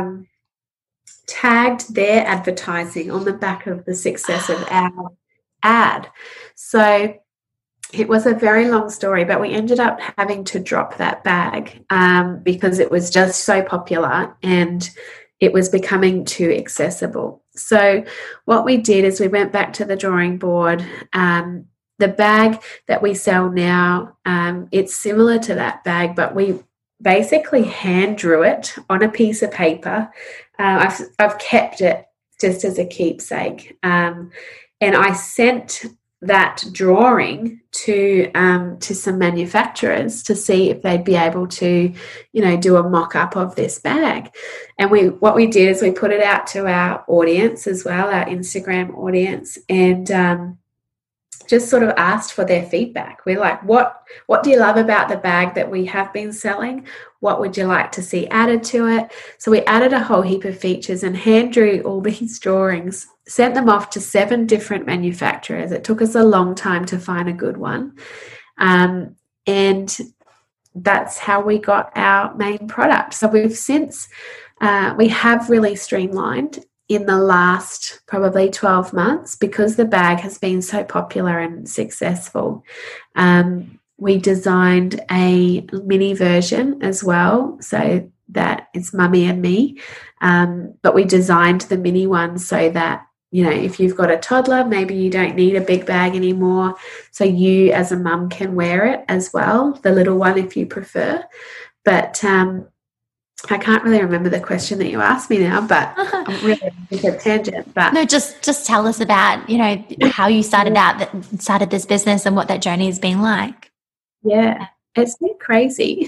tagged their advertising on the back of the success of our ad. So it was a very long story, but we ended up having to drop that bag because it was just so popular and it was becoming too accessible. So what we did is we went back to the drawing board. The bag that we sell now, it's similar to that bag, but we basically hand drew it on a piece of paper. I've kept it just as a keepsake. And I sent that drawing to some manufacturers to see if they'd be able to, do a mock-up of this bag. And what we did is we put it out to our audience as well, our Instagram audience, and just sort of asked for their feedback. We're like, what do you love about the bag that we have been selling? What would you like to see added to it? So we added a whole heap of features and hand drew all these drawings, sent them off to 7 different manufacturers. It took us a long time to find a good one. And that's how we got our main product. So we've since, we have really streamlined in the last probably 12 months because the bag has been so popular and successful. We designed a mini version as well, so that it's mummy and me. But we designed the mini one so that, if you've got a toddler, maybe you don't need a big bag anymore. So you as a mum can wear it as well, the little one if you prefer. But I can't really remember the question that you asked me now, but I'm really a tangent. But no, just tell us about, how you started this business and what that journey has been like. Yeah, it's been crazy.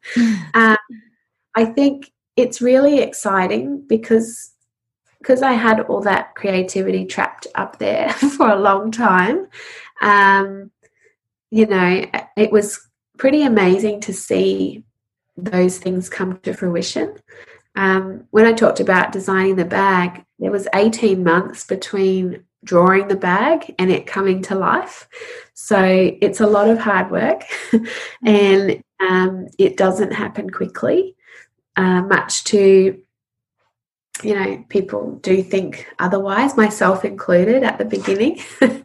I think it's really exciting because I had all that creativity trapped up there for a long time. It was pretty amazing to see those things come to fruition. When I talked about designing the bag, there was 18 months between drawing the bag and it coming to life. So it's a lot of hard work and it doesn't happen quickly, much to people do think otherwise, myself included at the beginning.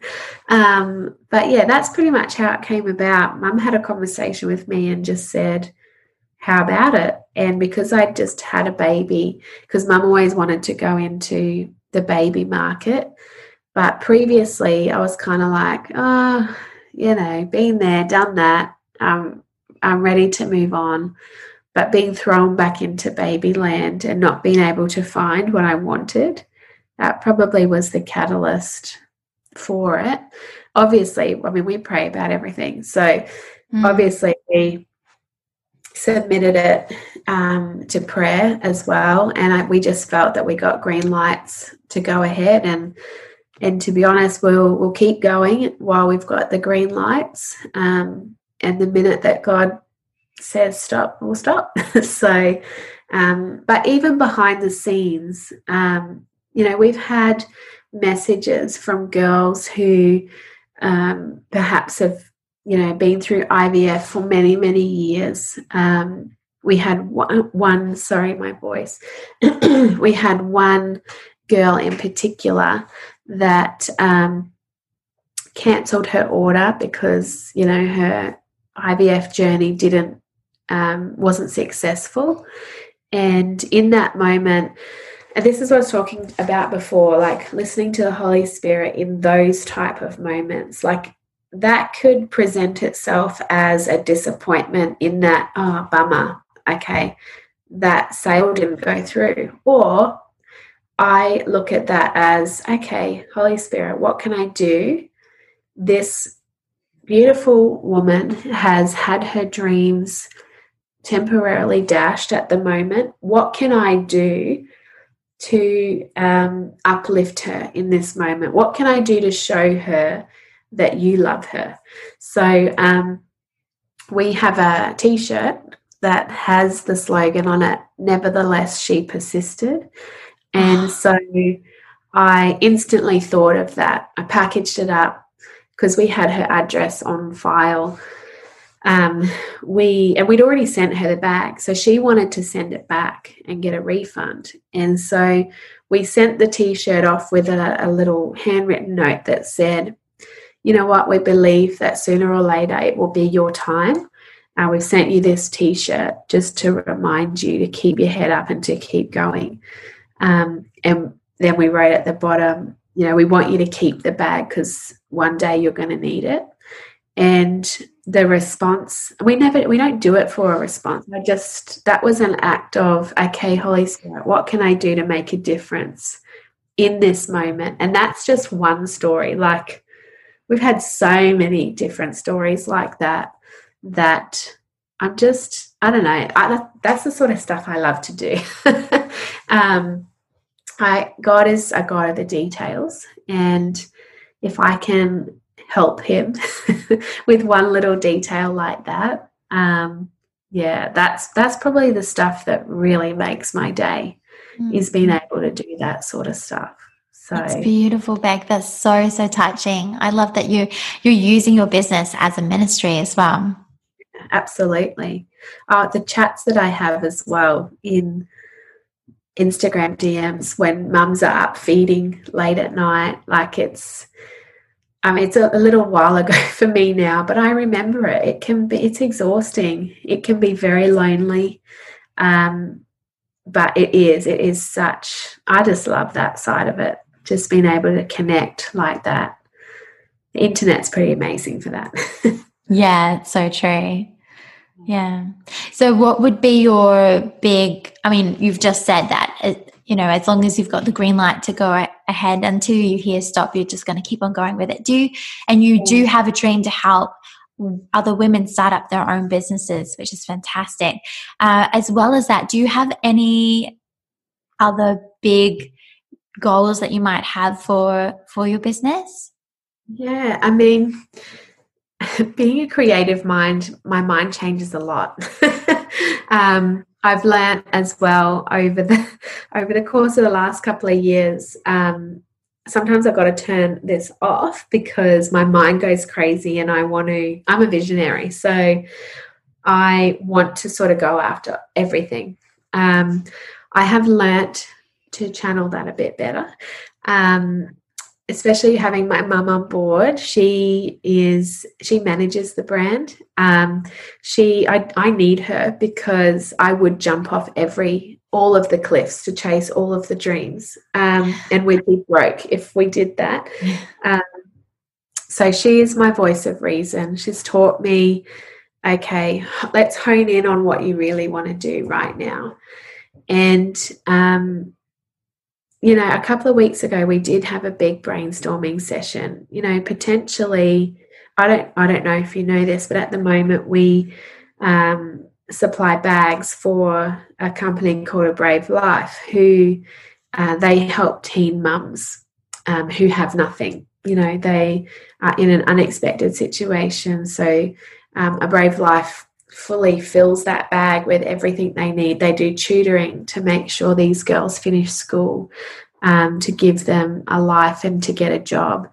But yeah, that's pretty much how it came about. Mum had a conversation with me and just said, how about it? And because I just had a baby, because Mum always wanted to go into the baby market, but previously I was kind of like, oh, been there, done that. I'm ready to move on. But being thrown back into baby land and not being able to find what I wanted, that probably was the catalyst for it. Obviously, I mean, we pray about everything. So obviously we submitted it to prayer as well. And we just felt that we got green lights to go ahead. And to be honest, we'll keep going while we've got the green lights. And the minute that God says stop, we'll stop. So, but even behind the scenes, we've had messages from girls who perhaps have, been through IVF for many, many years. We had one, sorry, my voice. We had one girl in particular that cancelled her order because, her IVF journey wasn't successful. And in that moment, and this is what I was talking about before, like listening to the Holy Spirit in those type of moments, like that could present itself as a disappointment in that, oh, bummer, okay, that sale didn't go through. Or I look at that as, okay, Holy Spirit, what can I do? This beautiful woman has had her dreams temporarily dashed at the moment. What can I do to uplift her in this moment? What can I do to show her that you love her? So we have a t-shirt that has the slogan on it, nevertheless she persisted. And so I instantly thought of that. I packaged it up because we had her address on file. We'd already sent her the bag, so she wanted to send it back and get a refund. And so we sent the t-shirt off with a little handwritten note that said, you know what, we believe that sooner or later it will be your time. We've sent you this t-shirt just to remind you to keep your head up and to keep going. And then we wrote at the bottom, we want you to keep the bag because one day you're going to need it. And the response, we don't do it for a response. That was an act of, okay, Holy Spirit, what can I do to make a difference in this moment? And that's just one story. Like, we've had so many different stories like that I don't know. That's the sort of stuff I love to do. God is a God of the details. And if I can help him with one little detail like that, that's probably the stuff that really makes my day, is being able to do that sort of stuff. So it's beautiful, Beck. That's so, so touching. I love that you're using your business as a ministry as well. Absolutely. The chats that I have as well in Instagram DMs when mums are up feeding late at night, like it's a little while ago for me now, but I remember it. It's exhausting. It can be very lonely. But it is such, I just love that side of it. Just being able to connect like that. The internet's pretty amazing for that. Yeah, it's so true. Yeah. So what would be your big, you've just said that, as long as you've got the green light to go ahead until you hear stop, you're just going to keep on going with it. You do have a dream to help other women start up their own businesses, which is fantastic. As well as that, do you have any other big goals that you might have for your business? Yeah, being a creative mind, my mind changes a lot. I've learned as well over the course of the last couple of years, sometimes I've got to turn this off because my mind goes crazy and I'm a visionary. So I want to sort of go after everything. I have learnt channel that a bit better. Especially having my mum on board. She manages the brand. I need her because I would jump off all of the cliffs to chase all of the dreams, and we'd be broke if we did that. So she is my voice of reason. She's taught me, okay, let's hone in on what you really want to do right now. And a couple of weeks ago, we did have a big brainstorming session. Potentially, I don't know if you know this, but at the moment we supply bags for a company called A Brave Life, who they help teen mums who have nothing. They are in an unexpected situation. So A Brave Life fully fills that bag with everything they need. They do tutoring to make sure these girls finish school, to give them a life and to get a job.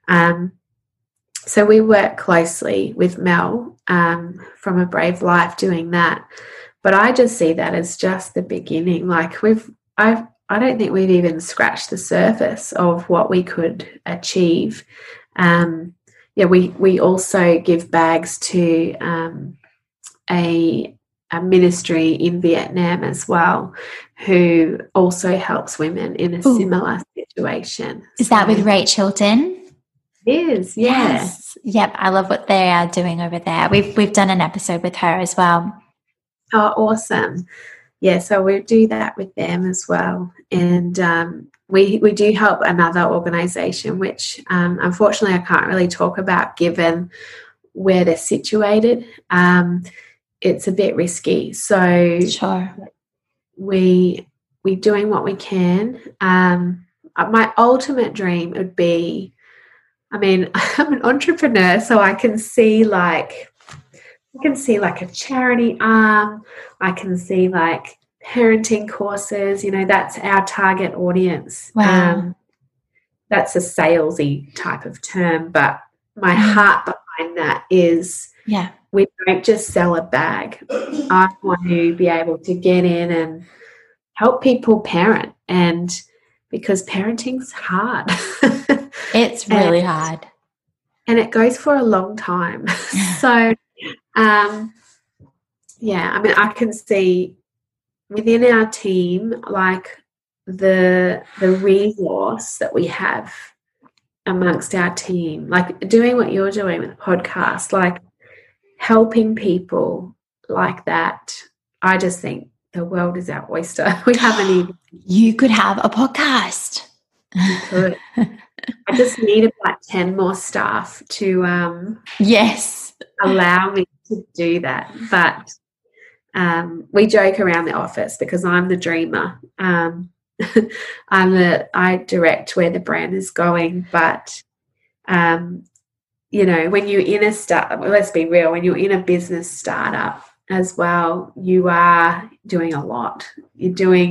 So we work closely with Mel from A Brave Life doing that. But I just see that as just the beginning. Like I don't think we've even scratched the surface of what we could achieve. We also give bags to a ministry in Vietnam as well, who also helps women in a similar situation. Is that with Rach Hilton? It is, yeah. Yes. Yep, I love what they are doing over there. We've done an episode with her as well. Oh, awesome. Yeah, so we do that with them as well. And we do help another organisation, which unfortunately I can't really talk about given where they're situated. It's a bit risky. So sure, we're doing what we can. My ultimate dream would be, I'm an entrepreneur, so I can see like a charity arm. I can see like parenting courses. That's our target audience. Wow. That's a salesy type of term, but my heart behind that is, we don't just sell a bag. I want to be able to get in and help people parent, and because parenting's hard. It's really hard. And it goes for a long time. So, I can see within our team, like the resource that we have amongst our team, like doing what you're doing with the podcast, like helping people like that. I just think the world is our oyster. We haven't even. You could have a podcast. You could. I just need about 10 more staff to allow me to do that. But we joke around the office because I'm the dreamer. I direct where the brand is going, but when you're in let's be real, when you're in a business startup as well, you are doing a lot. You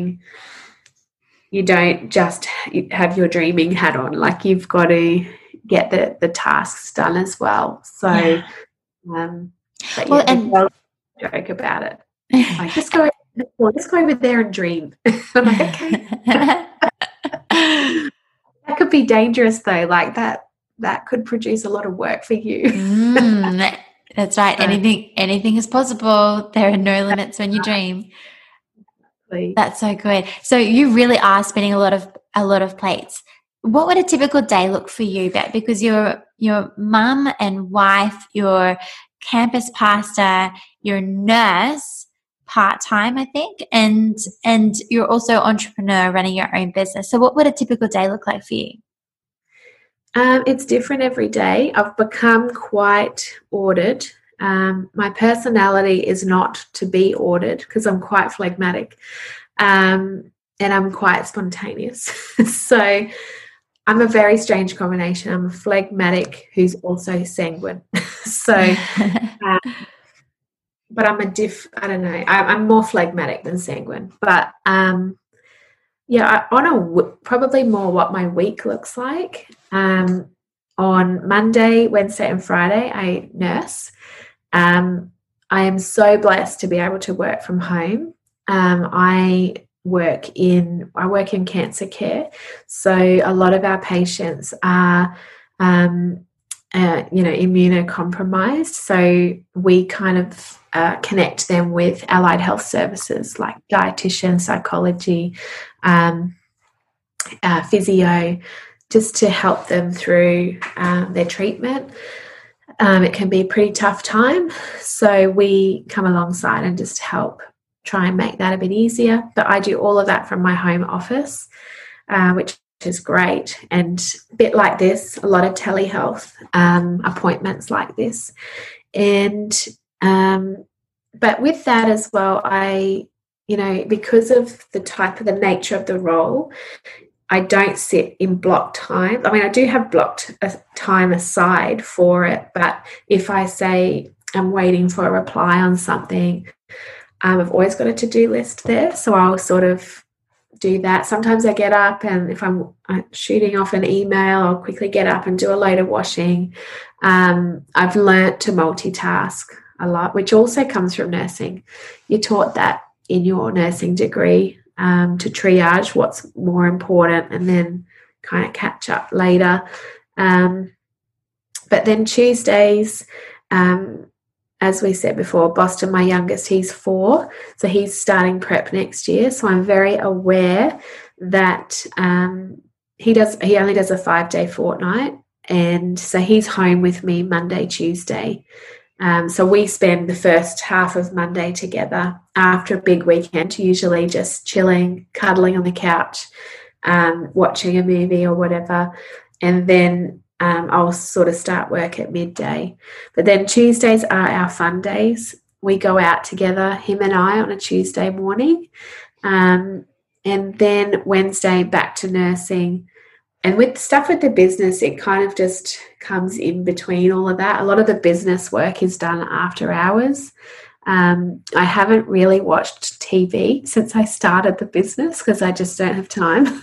don't just have your dreaming hat on, like you've got to get the tasks done as well. So and joke about it. Like, just go over there and dream. I'm like, okay. That could be dangerous though. Like that could produce a lot of work for you. That's right. Anything is possible. There are no limits when you dream. That's so good. So you really are spinning a lot of plates. What would a typical day look for you, Bet? Because you're mum and wife, you're campus pastor, you're nurse part-time, I think, and you're also entrepreneur running your own business. So what would a typical day look like for you? It's different every day. I've become quite ordered. My personality is not to be ordered because I'm quite phlegmatic, and I'm quite spontaneous. So I'm a very strange combination. I'm a phlegmatic who's also sanguine. So, but I'm I don't know. I'm more phlegmatic than sanguine. But probably more what my week looks like. On Monday, Wednesday, and Friday, I nurse. I am so blessed to be able to work from home. I work in cancer care. So a lot of our patients are, immunocompromised. So we kind of connect them with allied health services like dietitian, psychology, physio, just to help them through their treatment. It can be a pretty tough time. So we come alongside and just help try and make that a bit easier. But I do all of that from my home office, which is great. And a bit like this, a lot of telehealth appointments like this. And but with that as well, because of the nature of the role, I don't sit in blocked time. I mean, I do have blocked time aside for it, but if I say I'm waiting for a reply on something, I've always got a to-do list there, so I'll sort of do that. Sometimes I get up, and if I'm shooting off an email, I'll quickly get up and do a load of washing. I've learnt to multitask a lot, which also comes from nursing. You're taught that in your nursing degree, to triage what's more important and then kind of catch up later. But then Tuesdays, as we said before, Boston, my youngest, he's 4, so he's starting prep next year. So I'm very aware that he only does a 5-day fortnight, and so he's home with me Monday, Tuesday. So we spend the first half of Monday together after a big weekend, usually just chilling, cuddling on the couch, watching a movie or whatever, and then I'll sort of start work at midday. But then Tuesdays are our fun days. We go out together, him and I, on a Tuesday morning. And then Wednesday back to nursing. And with the business, it kind of just comes in between all of that. A lot of the business work is done after hours. I haven't really watched TV since I started the business because I just don't have time.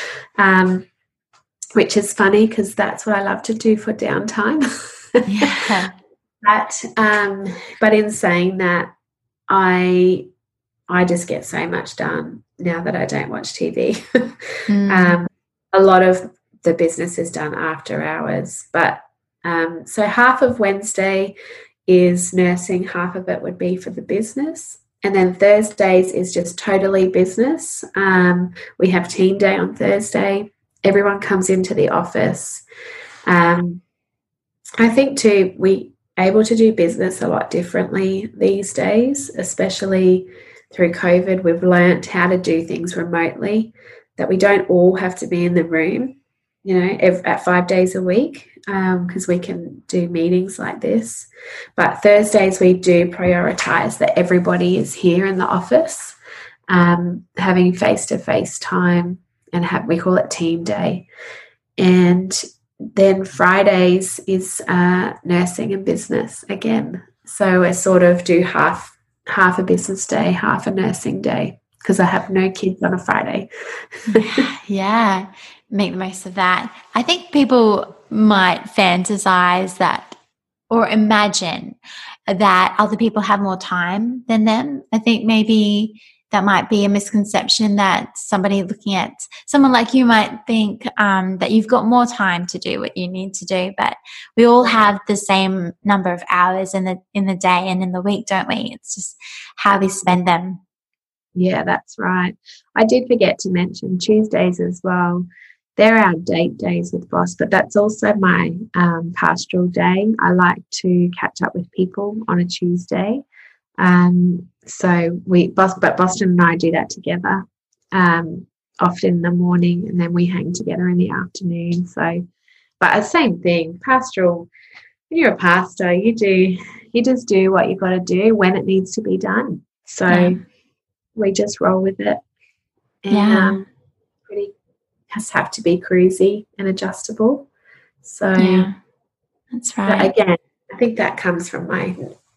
Which is funny because that's what I love to do for downtime. Yeah. But in saying that, I just get so much done now that I don't watch TV. A lot of the business is done after hours, but so half of Wednesday is nursing, half of it would be for the business. And then Thursdays is just totally business. We have team day on Thursday. Everyone comes into the office. I think too, we able to do business a lot differently these days, especially through COVID. We've learnt how to do things remotely, that we don't all have to be in the room, at 5 days a week, because we can do meetings like this. But Thursdays we do prioritise that everybody is here in the office, having face-to-face time, and we call it team day. And then Fridays is nursing and business again. So I sort of do half a business day, half a nursing day, because I have no kids on a Friday. Yeah, make the most of that. I think people might fantasize that or imagine that other people have more time than them. I think maybe that might be a misconception, that somebody looking at someone like you might think that you've got more time to do what you need to do, but we all have the same number of hours in the day and in the week, don't we? It's just how we spend them. Yeah, that's right. I did forget to mention Tuesdays as well. They're our date days with Boss, but that's also my pastoral day. I like to catch up with people on a Tuesday. So Boston and I do that together, often in the morning, and then we hang together in the afternoon. So, but the same thing, pastoral. When you're a pastor, you just do what you've got to do when it needs to be done. So we just roll with it, and pretty have to be cruisy and adjustable. So that's right. Again, I think that comes from my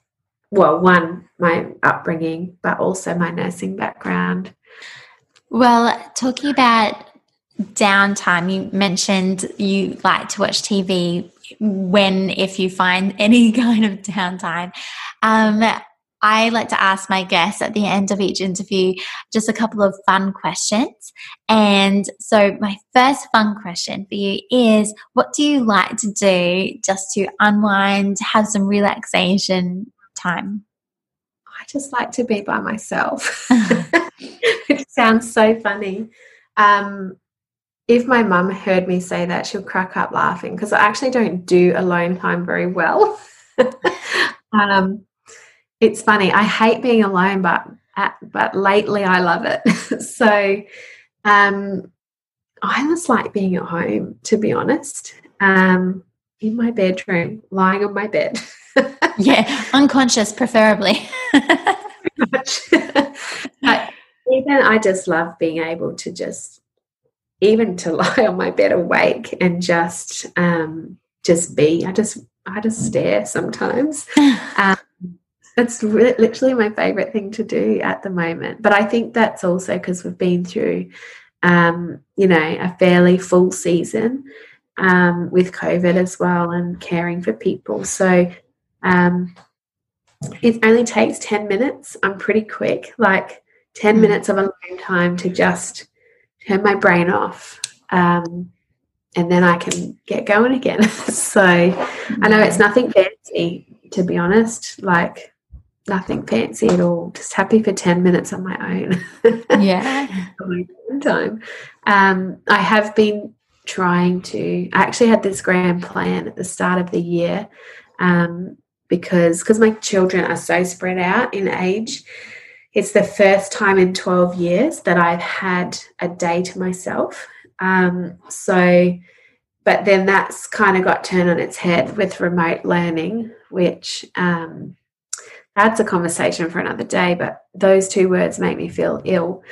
upbringing, but also my nursing background. Well, talking about downtime, you mentioned you like to watch TV if you find any kind of downtime. I like to ask my guests at the end of each interview just a couple of fun questions. And so my first fun question for you is, what do you like to do just to unwind, have some relaxation time? I just like to be by myself. It sounds so funny. If my mum heard me say that, she'll crack up laughing because I actually don't do alone time very well. It's funny. I hate being alone, but lately I love it. So I just like being at home, to be honest, in my bedroom, lying on my bed. Yeah, unconscious preferably. But even I just love being able to even to lie on my bed awake and just be. I just stare sometimes. It's literally my favorite thing to do at the moment. But I think that's also because we've been through, a fairly full season with COVID as well and caring for people. So it only takes 10 minutes. I'm pretty quick, like 10 minutes of alone time to just turn my brain off. And then I can get going again. So I know it's nothing fancy, to be honest, like nothing fancy at all. Just happy for 10 minutes on my own. Yeah. On my own time. I have been trying to, I actually had this grand plan at the start of the year because my children are so spread out in age. It's the first time in 12 years that I've had a day to myself. But then that's kind of got turned on its head with remote learning, which that's a conversation for another day, but those two words make me feel ill.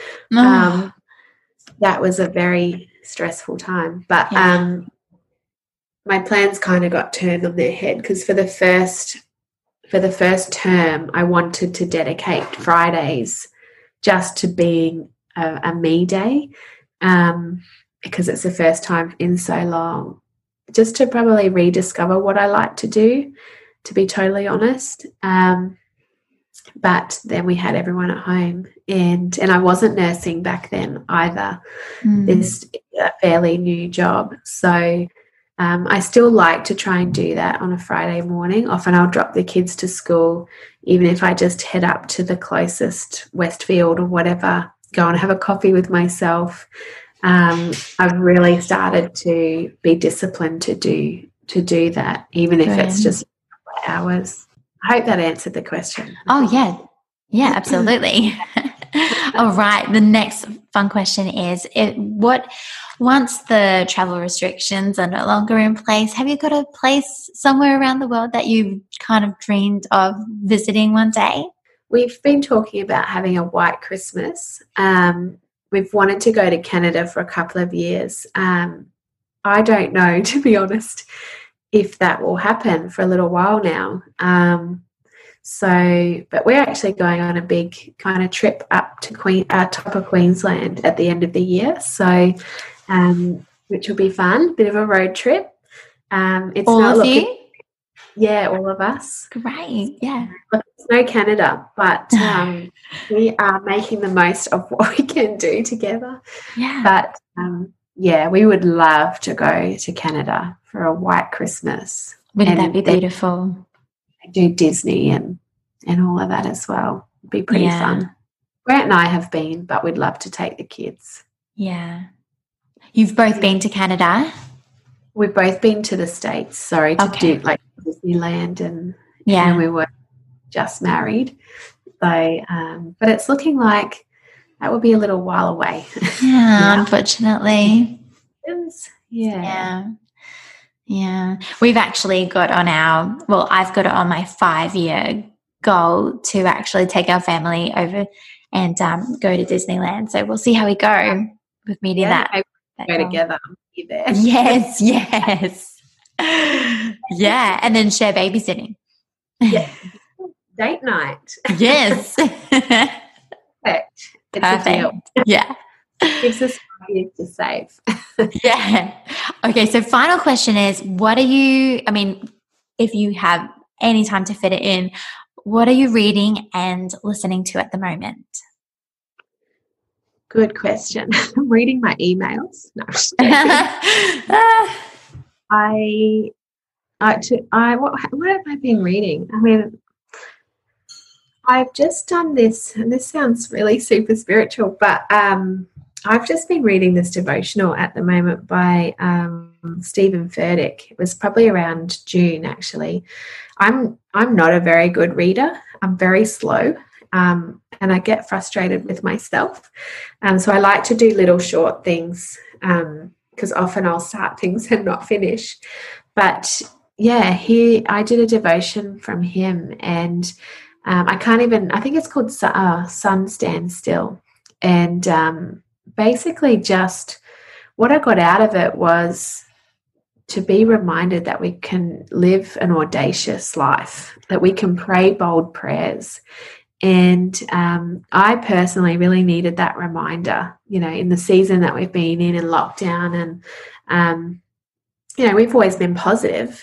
That was a very stressful time. But my plans kind of got turned on their head because for the first term, I wanted to dedicate Fridays just to being a me day. Because it's the first time in so long, just to probably rediscover what I like to do, to be totally honest. But then we had everyone at home and I wasn't nursing back then either. This is a fairly new job. So I still like to try and do that on a Friday morning. Often I'll drop the kids to school, even if I just head up to the closest Westfield or whatever, go and have a coffee with myself. I've really started to be disciplined to do that, even if it's just hours. I hope that answered the question. Oh, yeah, absolutely. All right. The next fun question is, once the travel restrictions are no longer in place, have you got a place somewhere around the world that you've kind of dreamed of visiting one day? We've been talking about having a white Christmas. We've wanted to go to Canada for a couple of years. I don't know, to be honest, if that will happen for a little while now. But we're actually going on a big kind of trip up to top of Queensland at the end of the year. So, which will be fun, bit of a road trip. It's all of you? Yeah, all of us. Great, yeah. It's no Canada, but we are making the most of what we can do together. Yeah. But, we would love to go to Canada for a white Christmas. Wouldn't that be beautiful? Do Disney and all of that as well. It'd be pretty fun. Grant and I have been, but we'd love to take the kids. Yeah. You've both been to Canada? We've both been to the States, to do like Disneyland and we were just married. So, but it's looking like that will be a little while away. Yeah, unfortunately. Yeah. We've actually got I've got it on my 5-year goal to actually take our family over and go to Disneyland. So we'll see how we go with meeting that. Go together. There. Yes. Yeah, and then share babysitting. Yeah. Date night. Yes. Perfect. It's a deal. Yeah. Gives us 5 years to save. Yeah. Okay, so final question is, if you have any time to fit it in, what are you reading and listening to at the moment? Good question. I'm reading my emails. No, I'm just joking. What have I been reading? I mean, I've just done this, and this sounds really super spiritual, but I've just been reading this devotional at the moment by Stephen Furtick. It was probably around June, actually. I'm not a very good reader. I'm very slow, and I get frustrated with myself. So I like to do little short things because often I'll start things and not finish. But yeah, I did a devotion from him, and I think it's called Sun Stand Still. And basically just what I got out of it was to be reminded that we can live an audacious life, that we can pray bold prayers. And I personally really needed that reminder, in the season that we've been in lockdown. And, we've always been positive,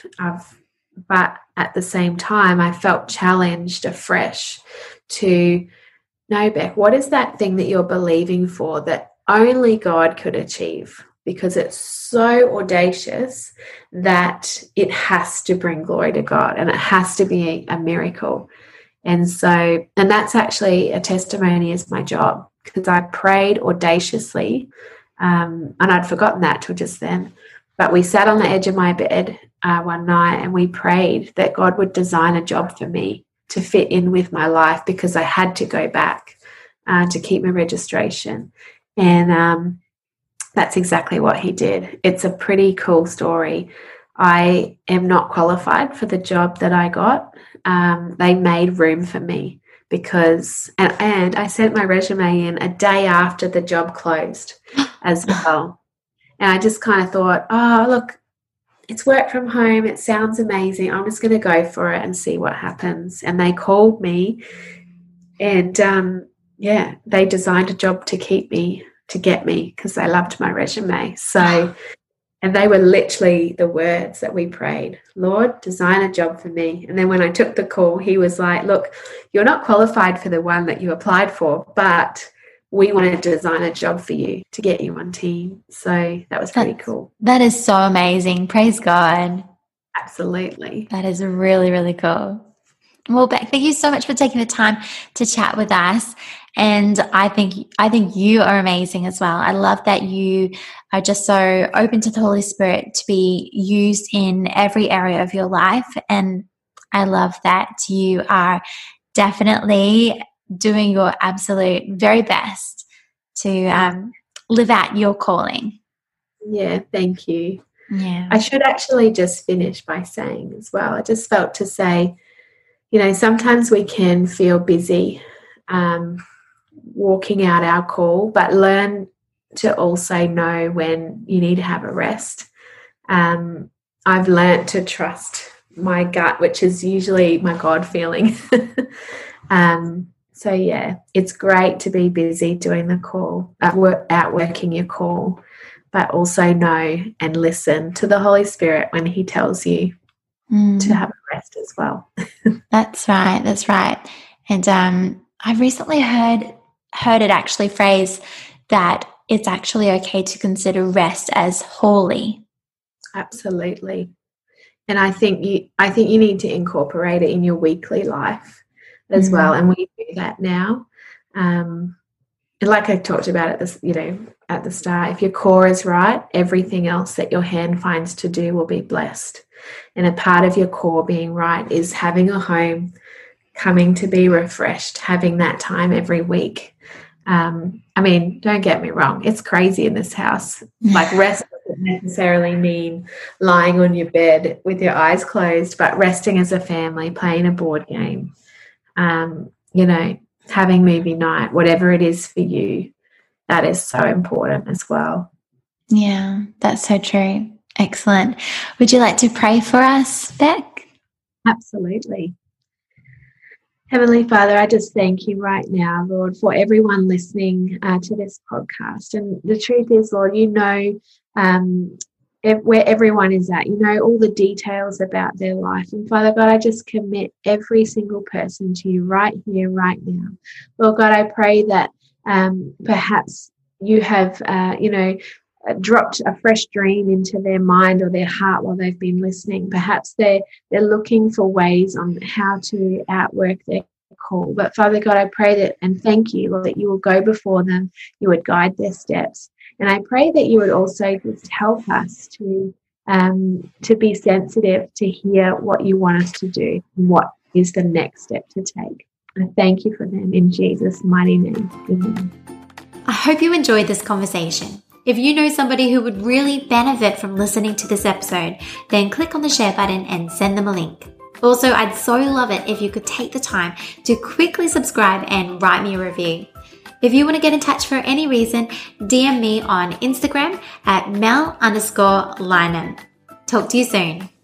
but at the same time, I felt challenged afresh to know, Beck, what is that thing that you're believing for that only God could achieve? Because it's so audacious that it has to bring glory to God and it has to be a miracle. And that's actually a testimony as my job, because I prayed audaciously, and I'd forgotten that till just then. But we sat on the edge of my bed one night and we prayed that God would design a job for me to fit in with my life, because I had to go back to keep my registration. And that's exactly what he did. It's a pretty cool story. I am not qualified for the job that I got. They made room for me because, and I sent my resume in a day after the job closed as well. And I just kind of thought, oh, look, it's work from home. It sounds amazing. I'm just going to go for it and see what happens. And they called me, and they designed a job to keep me, to get me, because they loved my resume. So, and they were literally the words that we prayed, Lord, design a job for me. And then when I took the call, he was like, look, you're not qualified for the one that you applied for, but we want to design a job for you to get you on team. So that was pretty cool. That is so amazing. Praise God. Absolutely. That is really, really cool. Well, Beck, thank you so much for taking the time to chat with us. And I think you are amazing as well. I love that you are just so open to the Holy Spirit to be used in every area of your life. And I love that you are definitely doing your absolute very best to live out your calling. Yeah, thank you. Yeah. I should actually just finish by saying as well, I just felt to say, sometimes we can feel busy walking out our call, but learn to also know when you need to have a rest. I've learned to trust my gut, which is usually my God feeling. So yeah, it's great to be busy doing the call, outworking your call, but also know and listen to the Holy Spirit when he tells you to have a rest as well. That's right. That's right. And I've recently heard it actually phrased that it's actually okay to consider rest as holy. Absolutely. And I think you need to incorporate it in your weekly life as well. And we do that now. And like I talked about at the start, if your core is right, everything else that your hand finds to do will be blessed. And a part of your core being right is having a home, coming to be refreshed, having that time every week. I mean, don't get me wrong, it's crazy in this house. Like, rest doesn't necessarily mean lying on your bed with your eyes closed, but resting as a family, playing a board game, having movie night, whatever it is for you, that is so important as well. Yeah, that's so true. Excellent. Would you like to pray for us, Beck? Absolutely. Heavenly Father, I just thank you right now, Lord, for everyone listening to this podcast. And the truth is, Lord, you know where everyone is at. You know all the details about their life. And Father God, I just commit every single person to you right here, right now. Lord God, I pray that perhaps you have, dropped a fresh dream into their mind or their heart while they've been listening. Perhaps they're looking for ways on how to outwork their call. But Father God, I pray that and thank you, Lord, that you will go before them, you would guide their steps. And I pray that you would also just help us to be sensitive to hear what you want us to do and what is the next step to take. I thank you for them in Jesus' mighty name. Amen. I hope you enjoyed this conversation. If you know somebody who would really benefit from listening to this episode, then click on the share button and send them a link. Also, I'd so love it if you could take the time to quickly subscribe and write me a review. If you want to get in touch for any reason, DM me on Instagram at Mel_Lynham. Talk to you soon.